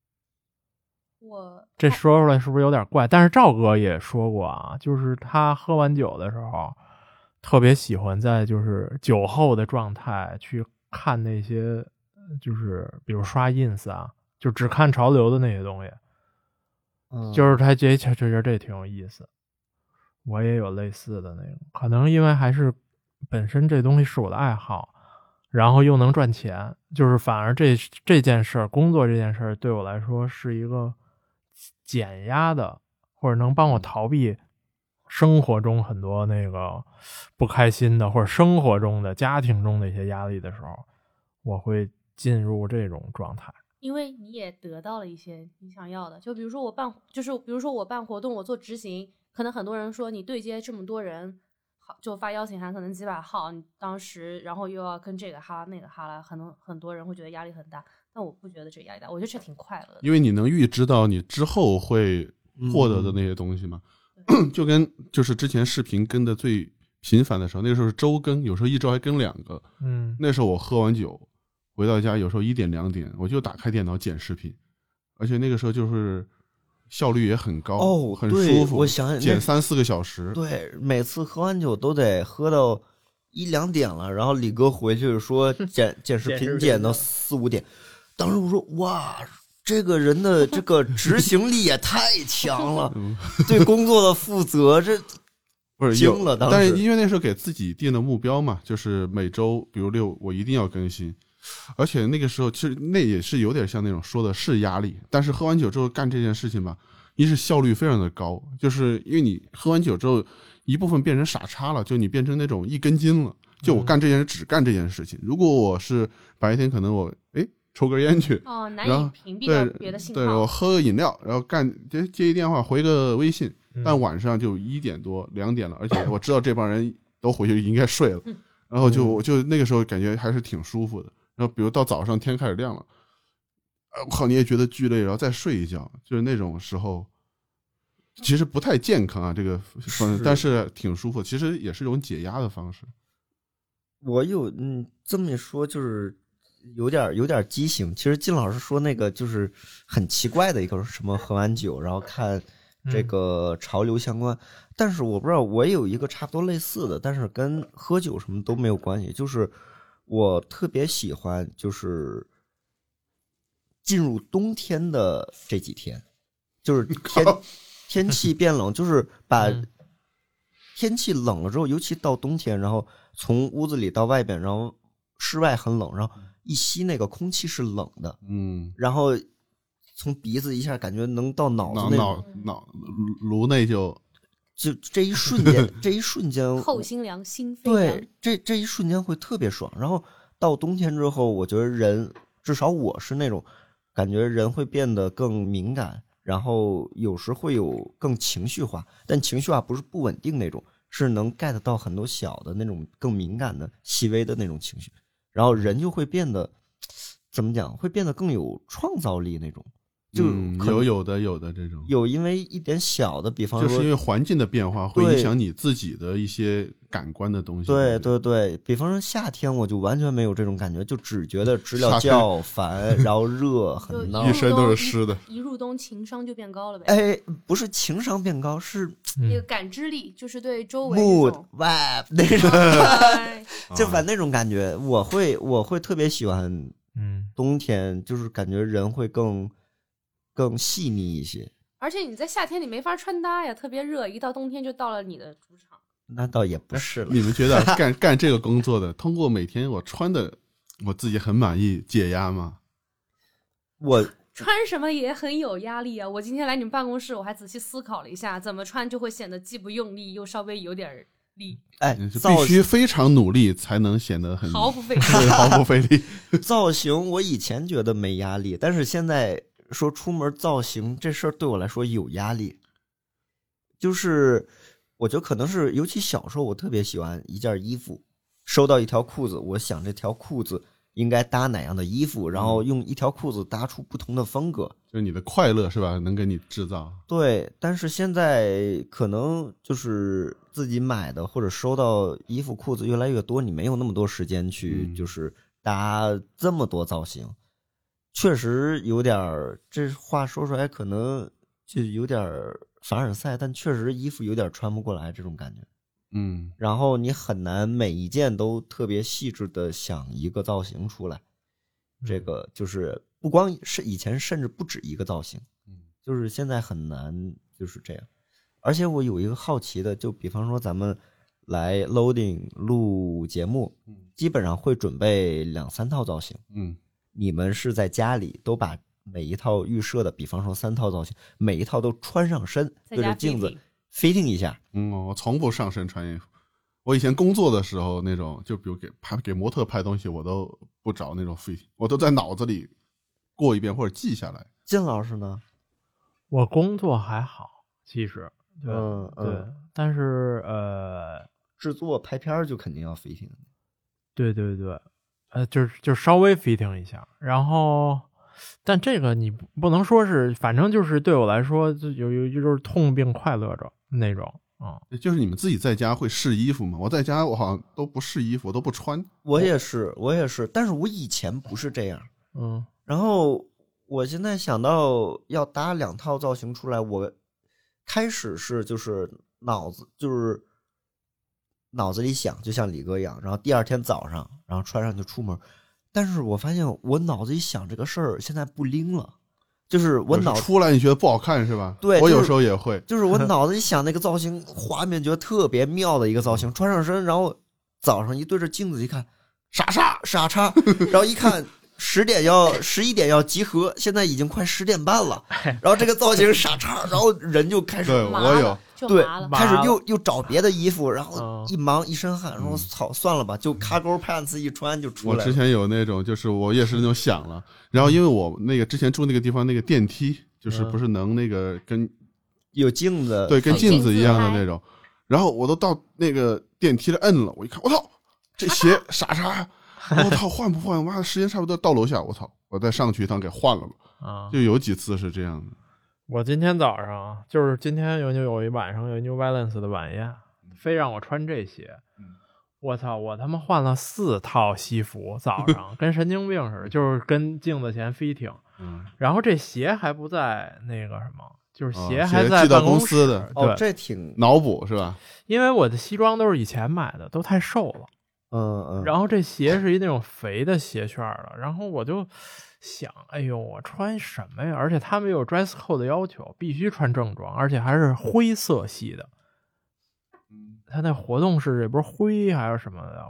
这说出来是不是有点怪？但是赵哥也说过啊，就是他喝完酒的时候特别喜欢在就是酒后的状态去看那些就是比如刷 ins 啊，就只看潮流的那些东西。就是他觉得这挺有意思。我也有类似的那种，可能因为还是本身这东西是我的爱好，然后又能赚钱，就是反而这件事儿，工作这件事儿对我来说是一个减压的，或者能帮我逃避生活中很多那个不开心的，或者生活中的家庭中的一些压力的时候，我会进入这种状态。 因为你也得到了一些你想要的，就比如说我办活动，我做执行，可能很多人说你对接这么多人，就发邀请函，可能几百号，你当时然后又要跟这个哈拉那个哈拉，很多人会觉得压力很大，但我不觉得这个压力大，我觉得这挺快乐的， 因为你能预知到你之后会获得的那些东西嘛。就跟就是之前视频跟的最频繁的时候，那个时候是周更，有时候一周还更2个。那时候我喝完酒回到家，有时候1点2点，我就打开电脑剪视频，而且那个时候就是效率也很高，很舒服。 我想剪3-4个小时。 对，每次喝完酒都得喝到1、2点了，然后李哥回去说剪视频剪到4、5点。当时我说哇，这个人的这个执行力也太强了，对工作的负责，这不是惊了。当时， 但是因为那时候给自己定的目标嘛，就是每周比如6我一定要更新。而且那个时候其实那也是有点像那种说的是压力，但是喝完酒之后干这件事情吧，一是效率非常的高，就是因为你喝完酒之后一部分变成傻叉了，就你变成那种一根筋了，就我干这件事只干这件事情。如果我是白天可能我抽根烟去， 难以屏蔽掉别的信号， 对，我喝个饮料，然后接一电话，回个微信，但晚上就1点多2点了，而且我知道这帮人都回去应该睡了，然后就那个时候感觉还是挺舒服的。然后比如到早上天开始亮了，你也觉得巨累，然后再睡一觉，就是那种时候其实不太健康啊，这个方式，但是挺舒服，其实也是一种解压的方式。 我有这么一说，就是有点畸形。其实金老师说那个就是很奇怪的一个什么喝完酒然后看这个潮流相关，但是我不知道，我也有一个差不多类似的，但是跟喝酒什么都没有关系，就是我特别喜欢就是进入冬天的这几天，就是天气变冷，就是把天气冷了之后，尤其到冬天，然后从屋子里到外边，然后室外很冷，然后一吸那个空气是冷的，然后从鼻子一下感觉能到脑子脑颅内就这一瞬间后心凉心飞凉， 对，这一瞬间会特别爽。然后到冬天之后，我觉得人至少我是那种感觉人会变得更敏感，然后有时会有更情绪化，但情绪化不是不稳定那种，是能 get 到很多小的那种更敏感的细微的那种情绪，然后人就会变得怎么讲，会变得更有创造力那种。就有的这种因为一点小的，比方说就是因为环境的变化会影响你自己的一些感官的东西。 对，比方说夏天我就完全没有这种感觉，就只觉得知了叫烦，然后热很闹， 一身都是湿的。 一入冬情商就变高了呗？ 不是情商变高，是那个感知力，就是对周围 mood vibe 那种，就反正那种感觉，我会特别喜欢。冬天就是感觉人会更细腻一些， 而且你在夏天你没法穿搭呀，特别热，一到冬天就到了你的主场。 那倒也不是了。 你们觉得干这个工作的，通过每天我穿的我自己很满意解压吗？ 穿什么也很有压力啊！我今天来你们办公室，我还仔细思考了一下，怎么穿就会显得既不用力又稍微有点力。 哎， 必须非常努力才能显得很毫不费力。 毫不费力。 造型我以前觉得没压力，但是现在说出门造型这事儿对我来说有压力。就是我觉得可能是，尤其小时候我特别喜欢一件衣服，收到一条裤子，我想这条裤子应该搭哪样的衣服，然后用一条裤子搭出不同的风格， 就是你的快乐是吧？能给你制造。 对，但是现在可能就是自己买的或者收到衣服裤子越来越多，你没有那么多时间去就是搭这么多造型，确实有点儿，这话说出来可能就有点凡尔赛，但确实衣服有点穿不过来这种感觉。然后你很难每一件都特别细致的想一个造型出来，这个就是不光是以前甚至不止一个造型，就是现在很难就是这样。而且我有一个好奇的，就比方说咱们来 loading 录节目，基本上会准备2-3套造型，你们是在家里都把每一套预设的，比方说3套造型，每一套都穿上身，对着镜子fitting 一下。 我从不上身穿衣服。我以前工作的时候，那种就比如给模特拍东西，我都不找那种 fitting， 我都在脑子里过一遍或者记下来。 靳老师呢？ 我工作还好，其实对，但是制作拍片就肯定要 fitting。 对，就稍微 fitting 一下，然后。但这个你不能说是，反正就是对我来说，就是痛并快乐着那种就是你们自己在家会试衣服吗？我在家我好像都不试衣服，我都不穿。 我也是，但是我以前不是这样。然后我现在想到要搭2套造型出来，我开始是就是脑子里想，就像李哥一样，然后第二天早上，然后穿上就出门。但是我发现我脑子里想这个事儿现在不灵了，就是我脑子出来你觉得不好看是吧？ 对， 我有时候也会， 就是我脑子里想那个造型画面，觉得特别妙的一个造型，穿上身，然后早上一对着镜子一看，傻叉，然后一看11点要集合，现在已经快10点半了，然后这个造型傻叉，然后人就开始对我有。 对，开始又找别的衣服，然后一忙一身汗，说操算了吧，就卡勾 pants 一穿就出来了。 我之前有那种，就是我也是那种想了，然后因为我那个之前住那个地方那个电梯，就是不是能那个跟有镜子， 对，跟镜子一样的那种，然后我都到那个电梯了摁了，我一看，我操，这鞋傻叉，我操换不换？妈的时间差不多到楼下，我操，我再上去一趟给换了吧。就有几次是这样的。 我今天早上就是今天有一晚上有 New Balance 的晚宴，非让我穿这鞋。我操！我他妈换了4套西服，早上跟神经病似的，就是跟镜子前 fitting。然后这鞋还不在那个什么，就是鞋还在办公室的。 对，这挺脑补是吧？ 因为我的西装都是以前买的，都太瘦了。然后这鞋是一那种肥的鞋楦的，然后我就想，哎呦，我穿什么呀？而且他们有 dress code 的要求，必须穿正装，而且还是灰色系的。他那活动是也不是灰还是什么的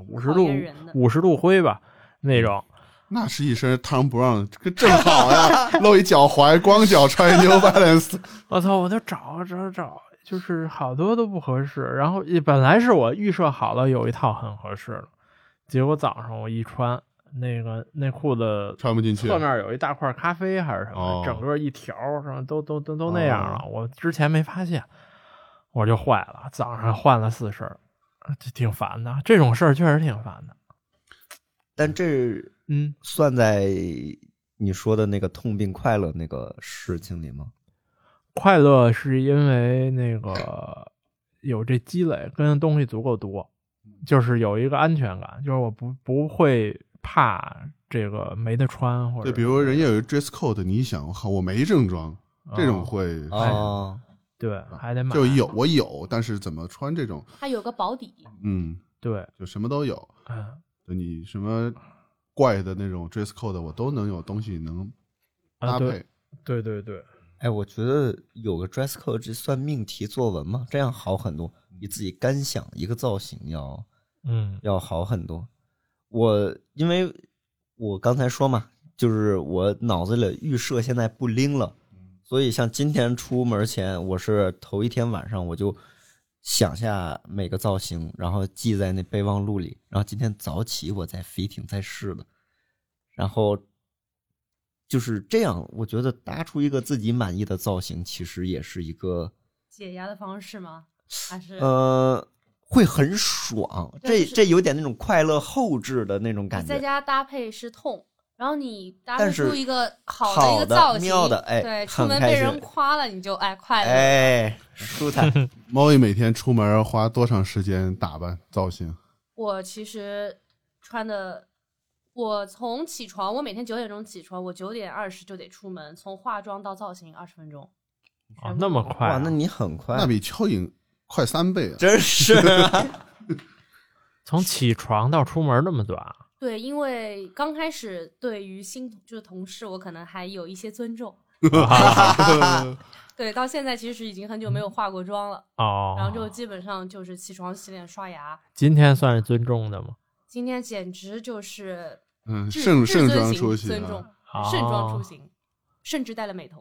，50度灰吧那种。 那是一身Tom Brown，这正好呀，露一脚踝，光脚穿 New Balance。 我操，我就找，就是好多都不合适。然后本来是我预设好了有一套很合适的，结果早上我一穿。那裤子穿不进去， 侧面有一大块咖啡还是什么，整个一条上都那样了。我之前没发现，我就坏了。早上换了4身，挺烦的。这种事儿确实挺烦的。 但这算在你说的那个痛并快乐那个事情里吗？ 快乐是因为那个有这积累，跟东西足够多，就是有一个安全感，就是我不会。怕这个没得穿，或者对，比如人家有一 dress code， 你想，我没正装，这种会对，还得买。 就我有，但是怎么穿这种？ 它有个保底。 对， 就什么都有。你什么怪的那种 dress code， 我都能有东西能搭配。 对。 哎，我觉得有个 dress code 这算命题作文吗？这样好很多，比自己干想一个造型要好很多。因为我刚才说嘛， 就是我脑子里预设现在不灵了，所以像今天出门前，我是头一天晚上我就想下每个造型，然后记在那备忘录里，然后今天早起我再fitting再试的，然后就是这样，我觉得搭出一个自己满意的造型，其实也是一个解压的方式吗？还是会很爽，这有点那种快乐后置的那种感觉。 你在家搭配是痛，然后你搭配出一个好的一个造型，妙的，哎， 对，出门被人夸了你就快乐， 哎，舒坦。 猫姨每天出门花多长时间打扮造型？ 我其实穿的，我从起床，我每天9点钟起床，我9点20就得出门，从化妆到造型20分钟。 啊，那么快哇，那你很快， 那比蚯蚓快3倍啊！ 真是啊。 从起床到出门那么短？ 对，因为刚开始对于就是同事，我可能还有一些尊重。对，到现在其实已经很久没有化过妆了。 哦， 然后就基本上就是起床洗脸刷牙。 今天算是尊重的吗？ 今天简直就是盛装出行， 尊重，盛装出行，甚至戴了美瞳。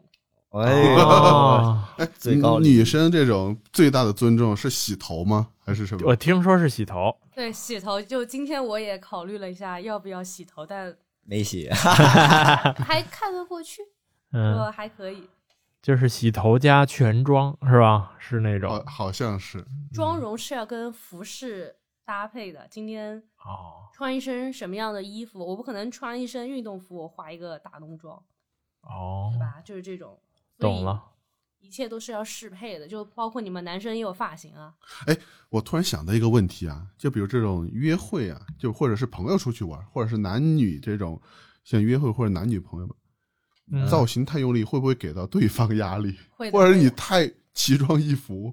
哎，最高女生这种最大的尊重是洗头吗？还是什么？ 我听说是洗头。 对，洗头。就今天我也考虑了一下要不要洗头，但没洗， 还看得过去，还可以。 就是洗头加全妆是吧？是那种， 好像是。 妆容是要跟服饰搭配的。今天穿一身什么样的衣服，我不可能穿一身运动服，我化一个打冬妆，对吧？就是这种。 懂了， 一切都是要适配的，就包括你们男生也有发型啊。 哎，我突然想到一个问题啊，就比如这种约会啊，就或者是朋友出去玩，或者是男女这种像约会或者男女朋友们，造型太用力会不会给到对方压力？ 会， 或者你太奇装异服，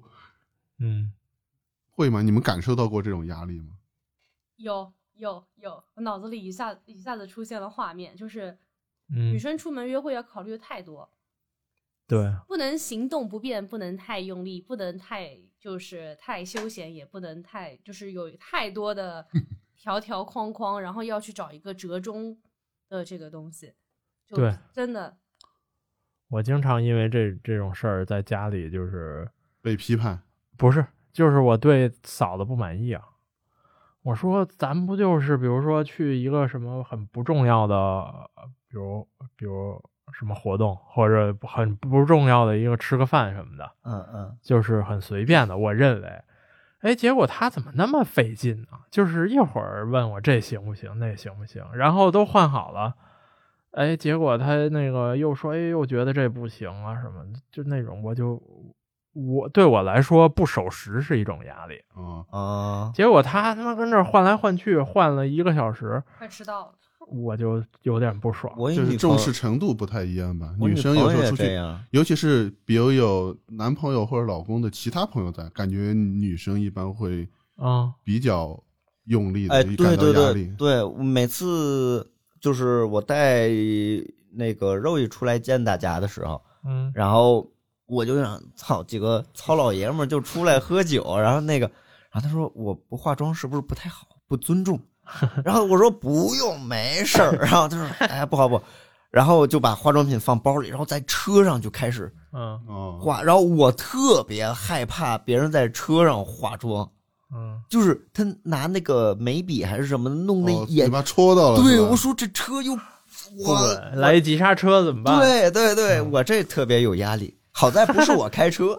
会吗？你们感受到过这种压力吗？ 有，我脑子里一下子出现了画面，就是女生出门约会要考虑的太多。 对， 不能行动不便，不能太用力，不能太休闲，也不能太就是有太多的条框框，然后要去找一个折中的这个东西。 对， 真的， 我经常因为这种事儿在家里就是被批判， 不是，就是我对嫂子不满意啊。我说咱不就是比如说去一个什么很不重要的，比如什么活动，或者很不重要的一个吃个饭什么的，就是很随便的，我认为，哎，结果他怎么那么费劲呢？就是一会儿问我这行不行，那行不行，然后都换好了，哎，结果他那个又说，哎，又觉得这不行啊什么的，就那种，对我来说不守时是一种压力结果他妈跟这换来换去，换了1个小时， 快迟到了。 我就有点不爽， 就是重视程度不太一样吧。女生有时候出去，尤其是比如有男朋友或者老公的其他朋友在，感觉女生一般会比较用力的感到压力。 对，每次就是我带那个肉一出来见大家的时候，然后我就想，操，几个糙老爷们就出来喝酒，然后他说我不化妆是不是不太好，不尊重。然后我说不用，没事儿。然后他说哎，不好，然后就把化妆品放包里，然后在车上就开始化。然后我特别害怕别人在车上化妆，就是他拿那个眉笔还是什么弄那眼把戳到了。 对，我说这车又来一急刹车怎么办？ 对，我这特别有压力。好在不是我开车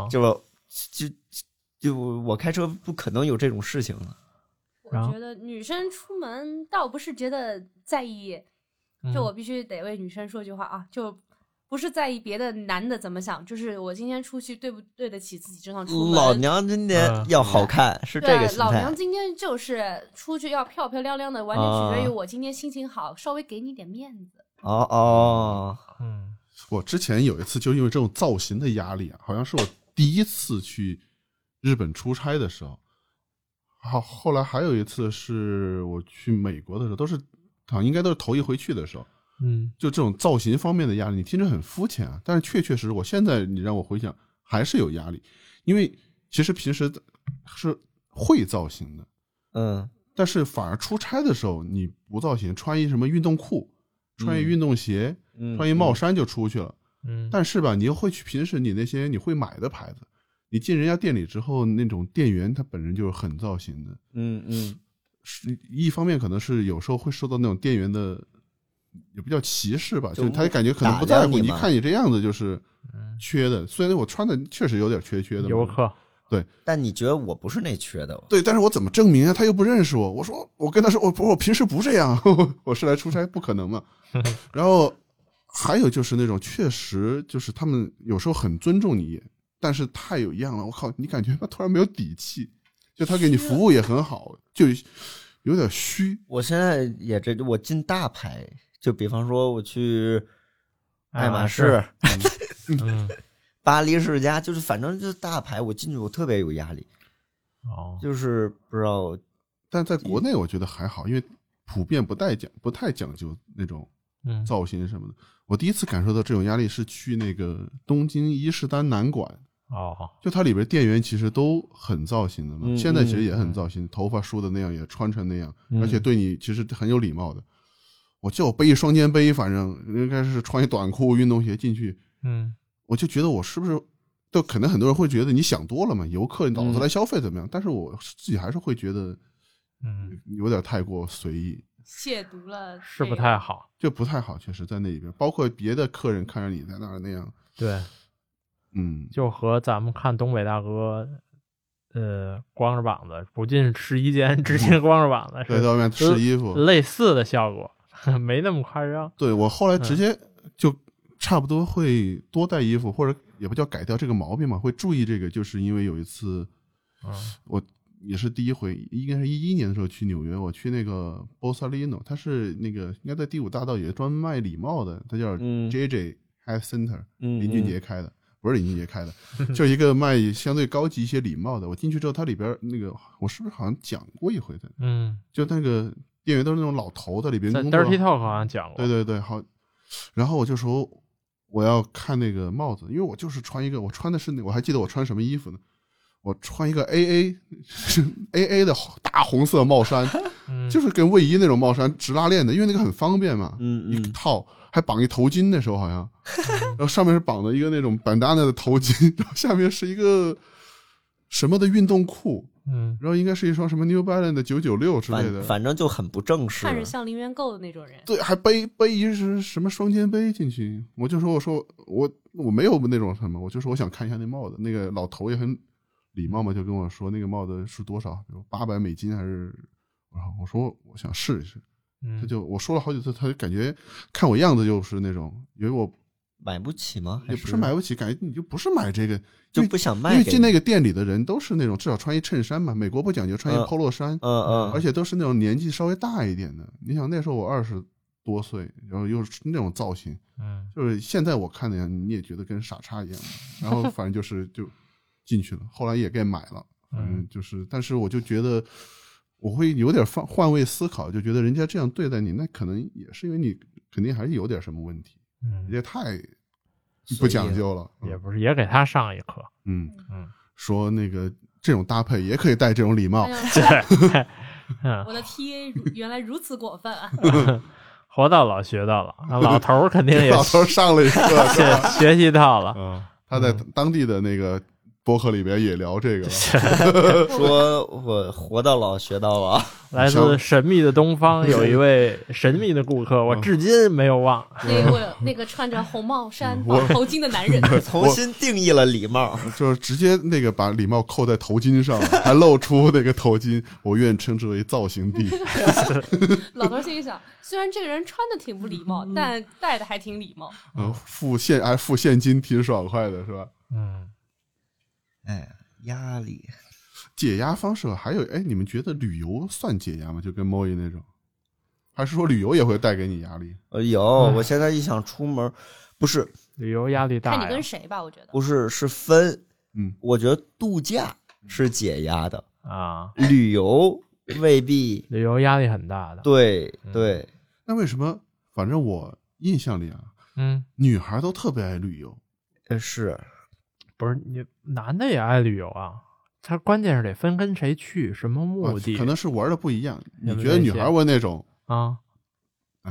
就我开车不可能有这种事情了。 我觉得女生出门倒不是觉得在意，就我必须得为女生说句话啊，就不是在意别的男的怎么想，就是我今天出去对不对得起自己这趟出门。 老娘今天要好看，是这个心态。 老娘今天就是出去要漂漂亮亮的，完全取决于我今天心情好，稍微给你点面子。 我之前有一次就因为这种造型的压力啊，好像是我第一次去日本出差的时候。后来还有一次是我去美国的时候，好像应该都是头一回去的时候，就这种造型方面的压力，你听着很肤浅啊，但是确实我现在你让我回想还是有压力，因为其实平时是会造型的，但是反而出差的时候你不造型，穿一什么运动裤， 穿一运动鞋，穿一帽衫就出去了。但是吧，你又会去平时你那些你会买的牌子，你进人家店里之后，那种店员他本人就是很造型的。是一方面可能是有时候会受到那种店员的也不叫歧视吧，就是他感觉可能不在乎，你看你这样子就是缺的。虽然我穿的确实有点缺的， 游客。 对，但你觉得我不是那缺的？ 对，但是我怎么证明啊？他又不认识我。我说我跟他说我平时不这样，我是来出差，不可能嘛。然后还有就是那种确实就是他们有时候很尊重你，但是太有样了。我靠，你感觉他突然没有底气，就他给你服务也很好，就有点虚。 我现在也我进大牌，就比方说我去爱马仕。巴黎世家，就是反正就是大牌，我进去我特别有压力。就是不知道， 但在国内我觉得还好，因为普遍不太讲究那种造型什么的。我第一次感受到这种压力是去那个东京伊势丹南馆。就它里边店员其实都很造型的嘛，现在其实也很造型，头发梳的那样，也穿成那样，而且对你其实很有礼貌的。我叫我背一双肩背，反正应该是穿一短裤运动鞋进去。我就觉得我是不是都可能很多人会觉得你想多了嘛，游客老子来消费怎么样？但是我自己还是会觉得有点太过随意， 亵渎了， 是不太好， 就不太好。确实在那里边，包括别的客人看着你在那儿那样， 对，就和咱们看东北大哥光着膀子不进试衣间直接光着膀子在外面试衣服类似的效果，没那么夸张。 对，我后来直接就差不多会多带衣服，或者也不叫改掉这个毛病嘛，会注意这个。就是因为有一次我也是第一回，应该是11年的时候去纽约，我去那个 Borsalino， 他是那个应该在第5大道也专门卖礼帽的，他叫 JJ Head Center， 林俊杰开的，不是林俊杰开的，就一个卖相对高级一些礼帽的。我进去之后，它里边那个我是不是好像讲过一回的？就那个店员都是那种老头在里边工作。 Dirty Talk 好像讲过。 对，好。然后我就说我要看那个帽子，因为我就是穿一个，我穿的是我还记得我穿什么衣服呢？我穿一个 AA 的大红色帽衫，就是跟卫衣那种帽衫，直拉链的，因为那个很方便嘛。一套还绑一头巾，那时候好像，然后上面是绑了一个那种bandana的头巾，然后下面是一个什么的运动裤。然后应该是一双什么 New Balance 的996之类的， 反正就很不正式， 看着像零元购的那种人。 对，还背一什么双肩背进去。我就说我没有那种什么，我就说我想看一下那帽子。那个老头也很礼貌嘛，就跟我说那个帽子是多少，比如$800还是？然后我说我想试一试。我说了好几次，他就感觉看我样子就是那种，因为我买不起吗？ 也不是买不起，感觉你就不是买这个， 就不想卖。 因为进那个店里的人都是那种至少穿一衬衫嘛，美国不讲究穿一 polo 衫，而且都是那种年纪稍微大一点的。你想那时候我20多岁，然后又是那种造型，就是现在我看的样，你也觉得跟傻叉一样。然后反正就进去了，后来也给买了，就是，但是我就觉得我会有点换位思考，就觉得人家这样对待你，那可能也是因为你肯定还是有点什么问题。人家太不讲究了， 也不是，也给他上一课。 说那个这种搭配也可以戴这种礼帽。 我的 TA 原来如此广泛啊！ 活到老学到老，老头肯定也老头上了一课， 学习到了。 他在当地的那个播客里边也聊这个了， 说我活到老学到老。 来自神秘的东方有一位神秘的顾客，我至今没有忘。 那个穿着红帽衫绑头巾的男人， 重新定义了礼帽， 就是直接那个把礼帽扣在头巾上，还露出那个头巾，我愿称之为造型帝。 老头心想，虽然这个人穿的挺不礼貌，但戴的还挺礼貌。 付现金挺爽快的，是吧？ 压力解压方式还有，你们觉得旅游算解压吗？就跟 Moe 那种，还是说旅游也会带给你压力？ 有，我现在一想出门，不是旅游压力大呀， 看你跟谁吧，我觉得不是，是分。我觉得度假是解压的啊， 旅游未必， 旅游压力很大的。 对， 那为什么？反正我印象里啊，女孩都特别爱旅游。 是。 不是你男的也爱旅游啊？他关键是得分跟谁去，什么目的， 可能是玩的不一样。你觉得女孩玩那种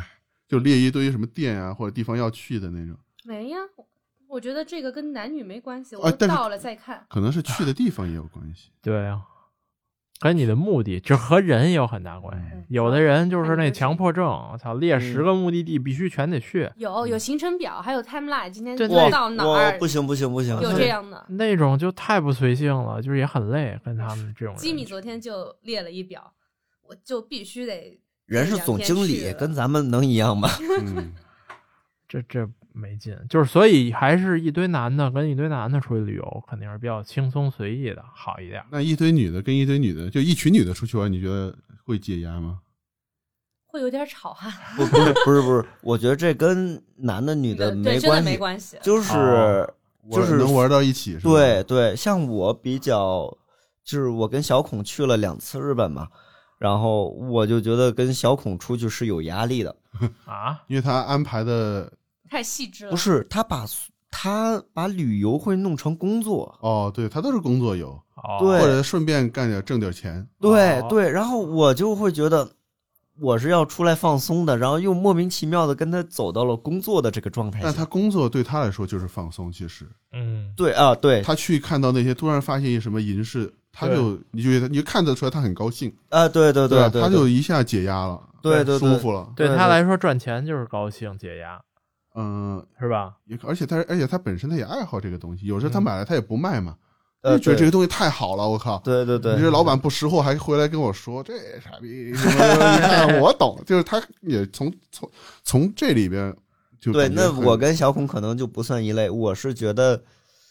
就列一堆什么店啊或者地方要去的那种。 没呀，我觉得这个跟男女没关系，我都到了再看。 可能是去的地方也有关系。 对啊，跟你的目的就和人有很大关系。有的人就是那强迫症，我操，列10个目的地必须全得去。 有行程表，还有 timeline， 今天到哪儿？ 不行， 有这样的那种就太不随性了，就是也很累。跟他们这种人， 吉米昨天就列了一表，我就必须得。 人是总经理，跟咱们能一样吗？ 这没劲，就是所以还是一堆男的跟一堆男的出去旅游，肯定是比较轻松随意的好一点。 那一堆女的跟一堆女的，就一群女的出去玩，你觉得会解压吗？ 会有点吵哈。 不是，我觉得这跟男的女的没关系， 就是能玩到一起是吧？ 对，像我比较，就是我跟小孔去了2次日本嘛。然后我就觉得跟小孔出去是有压力的啊， 因为他安排的太细致了。 不是，他把旅游会弄成工作。 哦，对，他都是工作游， 对， 或者顺便挣点钱。 对，然后我就会觉得我是要出来放松的，然后又莫名其妙的跟他走到了工作的这个状态下。 但他工作对他来说就是放松，其实， 对啊，对， 他去看到那些突然发现什么银饰。你就看得出来他很高兴啊，对， 他就一下解压了， 对， 舒服了。 对他来说赚钱就是高兴解压，是吧？ 而且他本身他也爱好这个东西，有时候他买了他也不卖嘛，觉得这个东西太好了，我靠！ 对，你这老板不识货还回来跟我说这傻逼，你看我懂，就是他也从这里边就对。那我跟小孔可能就不算一类，我是觉得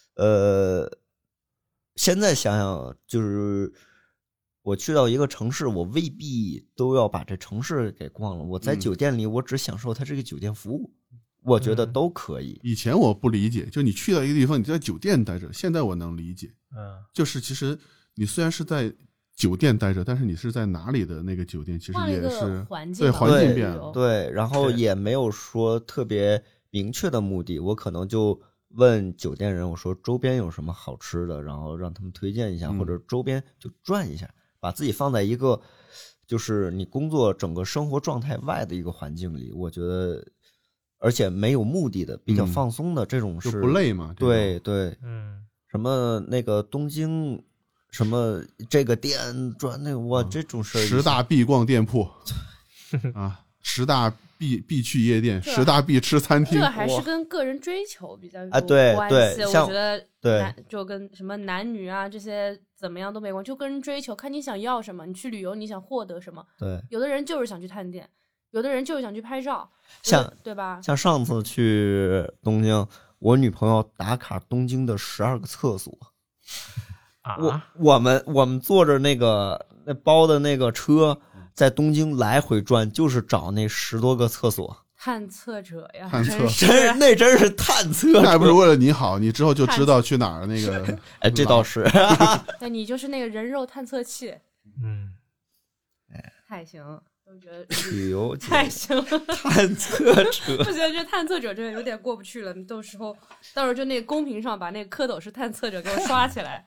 现在想想，就是我去到一个城市，我未必都要把这城市给逛了。我在酒店里，我只享受它这个酒店服务，我觉得都可以。 以前我不理解，就你去到一个地方，你在酒店待着，现在我能理解。就是其实你虽然是在酒店待着，但是你是在哪里的那个酒店，其实也是对环境变了。 对，然后也没有说特别明确的目的，我可能就问酒店人，我说周边有什么好吃的，然后让他们推荐一下，或者周边就转一下，把自己放在一个就是你工作整个生活状态外的一个环境里，我觉得而且没有目的的比较放松的这种是就不累嘛。 对，什么那个东京什么这个店转那个哇，这种事 10大必逛店铺啊，10大必去夜店，10大必吃餐厅， 这还是跟个人追求比较有关系。 对， 我觉得就跟什么男女啊这些怎么样都没关系，就个人追求，看你想要什么，你去旅游你想获得什么。 对， 有的人就是想去探店，有的人就是想去拍照，对吧？ 像上次去东京，我女朋友打卡东京的12个厕所。我们坐着那包的那个车在东京来回转，就是找那10多个厕所。 探测者呀， 那真是探测者， 那还不是为了你好，你之后就知道去哪儿那个。 哎，这倒是。 对，你就是那个人肉探测器。太行了，我觉得旅游太行了。 探测者， 我觉得这探测者这个有点过不去了，到时候就那个公屏上把那个蝌蚪是探测者给我刷起来。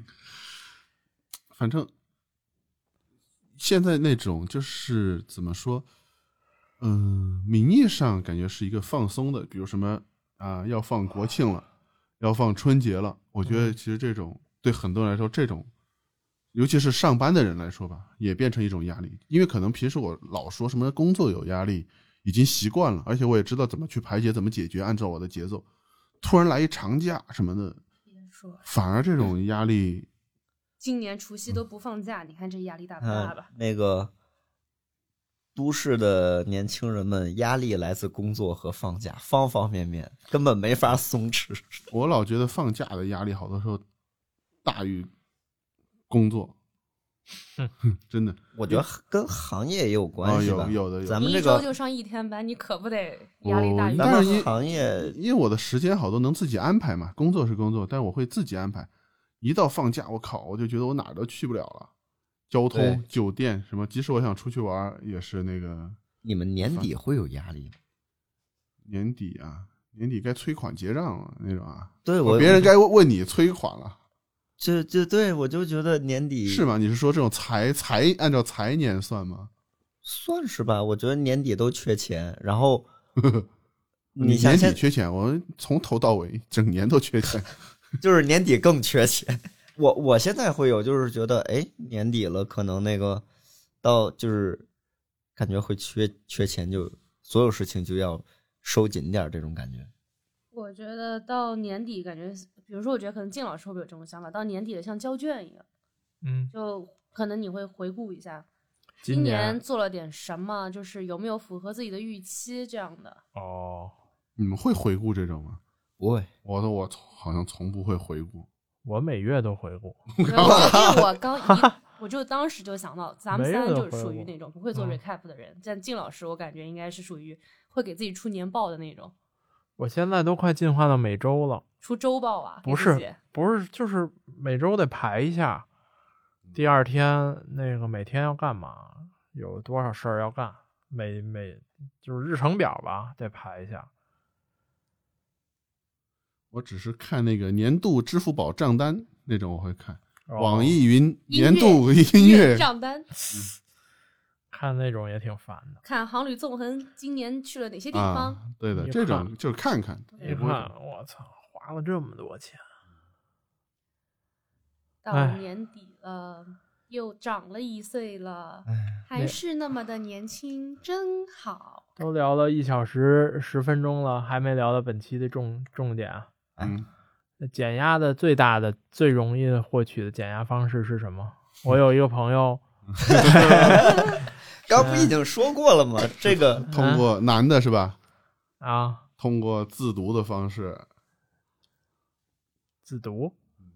反正现在那种就是怎么说，名义上感觉是一个放松的，比如什么啊，要放国庆了，要放春节了。我觉得其实这种对很多人来说，这种尤其是上班的人来说吧，也变成一种压力。因为可能平时我老说什么工作有压力，已经习惯了，而且我也知道怎么去排解，怎么解决，按照我的节奏。突然来一长假什么的，反而这种压力。 今年除夕都不放假，你看这压力大不大吧？ 那个都市的年轻人们压力来自工作和放假，方方面面根本没法松弛。 我老觉得放假的压力好多时候大于工作。真的， 我觉得跟行业也有关系吧。 有的， 咱们这个一周就上1天班，你可不得压力大于？ 咱们行业， 因为我的时间好多能自己安排嘛，工作是工作，但是我会自己安排。一到放假，我靠，我就觉得我哪儿都去不了了，交通、酒店什么，即使我想出去玩，也是那个。 你们年底会有压力吗？ 年底该催款结账了那种啊。 对， 别人该问你催款了。 对，我就觉得年底是吗？你是说这种按照财年算吗？ 算是吧，我觉得年底都缺钱，然后你年底缺钱，我们从头到尾整年都缺钱， 就是年底更缺钱。我现在会有，就是觉得，哎，年底了，可能那个到就是感觉会缺钱，就所有事情就要收紧点这种感觉。 我觉得到年底，感觉比如说，我觉得可能靳老师会不会有这种想法？到年底了，像交卷一样，就可能你会回顾一下。今年做了点什么，就是有没有符合自己的预期这样的。 哦， 你们会回顾这种吗？ 不会， 我好像从不会回顾， 我每月都回顾。 因为我就当时就想到，咱们三就是属于那种不会做 recap 的人，但靳老师我感觉应该是属于会给自己出年报的那种。 我现在都快进化到每周了， 出周报啊？ 不是，就是每周得排一下。第二天那个每天要干嘛，有多少事儿要干，每就是日程表吧，得排一下。 我只是看那个年度支付宝账单那种，我会看。网易云年度音乐账单， 看那种也挺烦的。 看航旅纵横今年去了哪些地方？ 对的，这种就是看看。 一看，我操，花了这么多钱。 到年底了，又长了1岁了，还是那么的年轻，真好。 都聊了1小时10分钟了，还没聊到本期的重点。减压的最大的、最容易获取的减压方式是什么？我有一个朋友， 刚不已经说过了吗？这个通过男的是吧？ 啊， 通过自读的方式。 自读？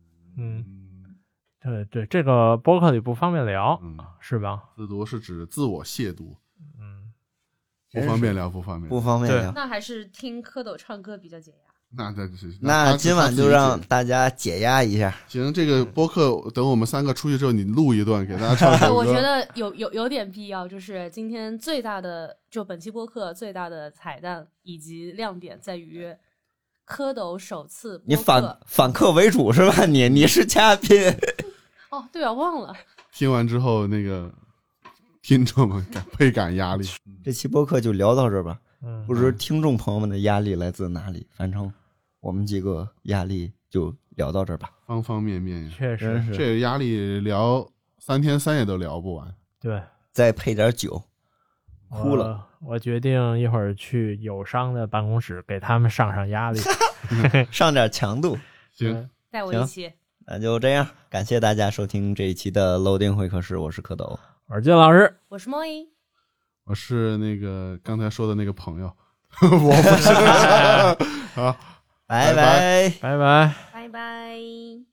对，这个播客里不方便聊，是吧？ 自读是指自我亵渎，不方便聊，不方便聊。 那还是听蝌蚪唱歌比较解压。 那今晚就让大家解压一下。 行，这个播客等我们3个出去之后，你录一段给大家唱首歌。 我觉得有点必要，就是今天最大的，就本期播客最大的彩蛋以及亮点在于蝌蚪首次播客。 你反客为主是吧？你是嘉宾。 哦，对啊，忘了。 听完之后，那个听众们倍感压力。 这期播客就聊到这儿吧。不知听众朋友们的压力来自哪里，反正我们几个压力就聊到这儿吧。 方方面面， 确实是这个压力聊3天3夜都聊不完。 对， 再配点酒，哭了。 我决定一会儿去友商的办公室给他们上压力， 上点强度。 行， 带我一起。 那就这样，感谢大家收听这一期的楼顶会客室，我是蝌蚪， 我是金老师， 我是莫伊， 我是那个刚才说的那个朋友，我不是。好， 拜拜， 拜拜， 拜拜。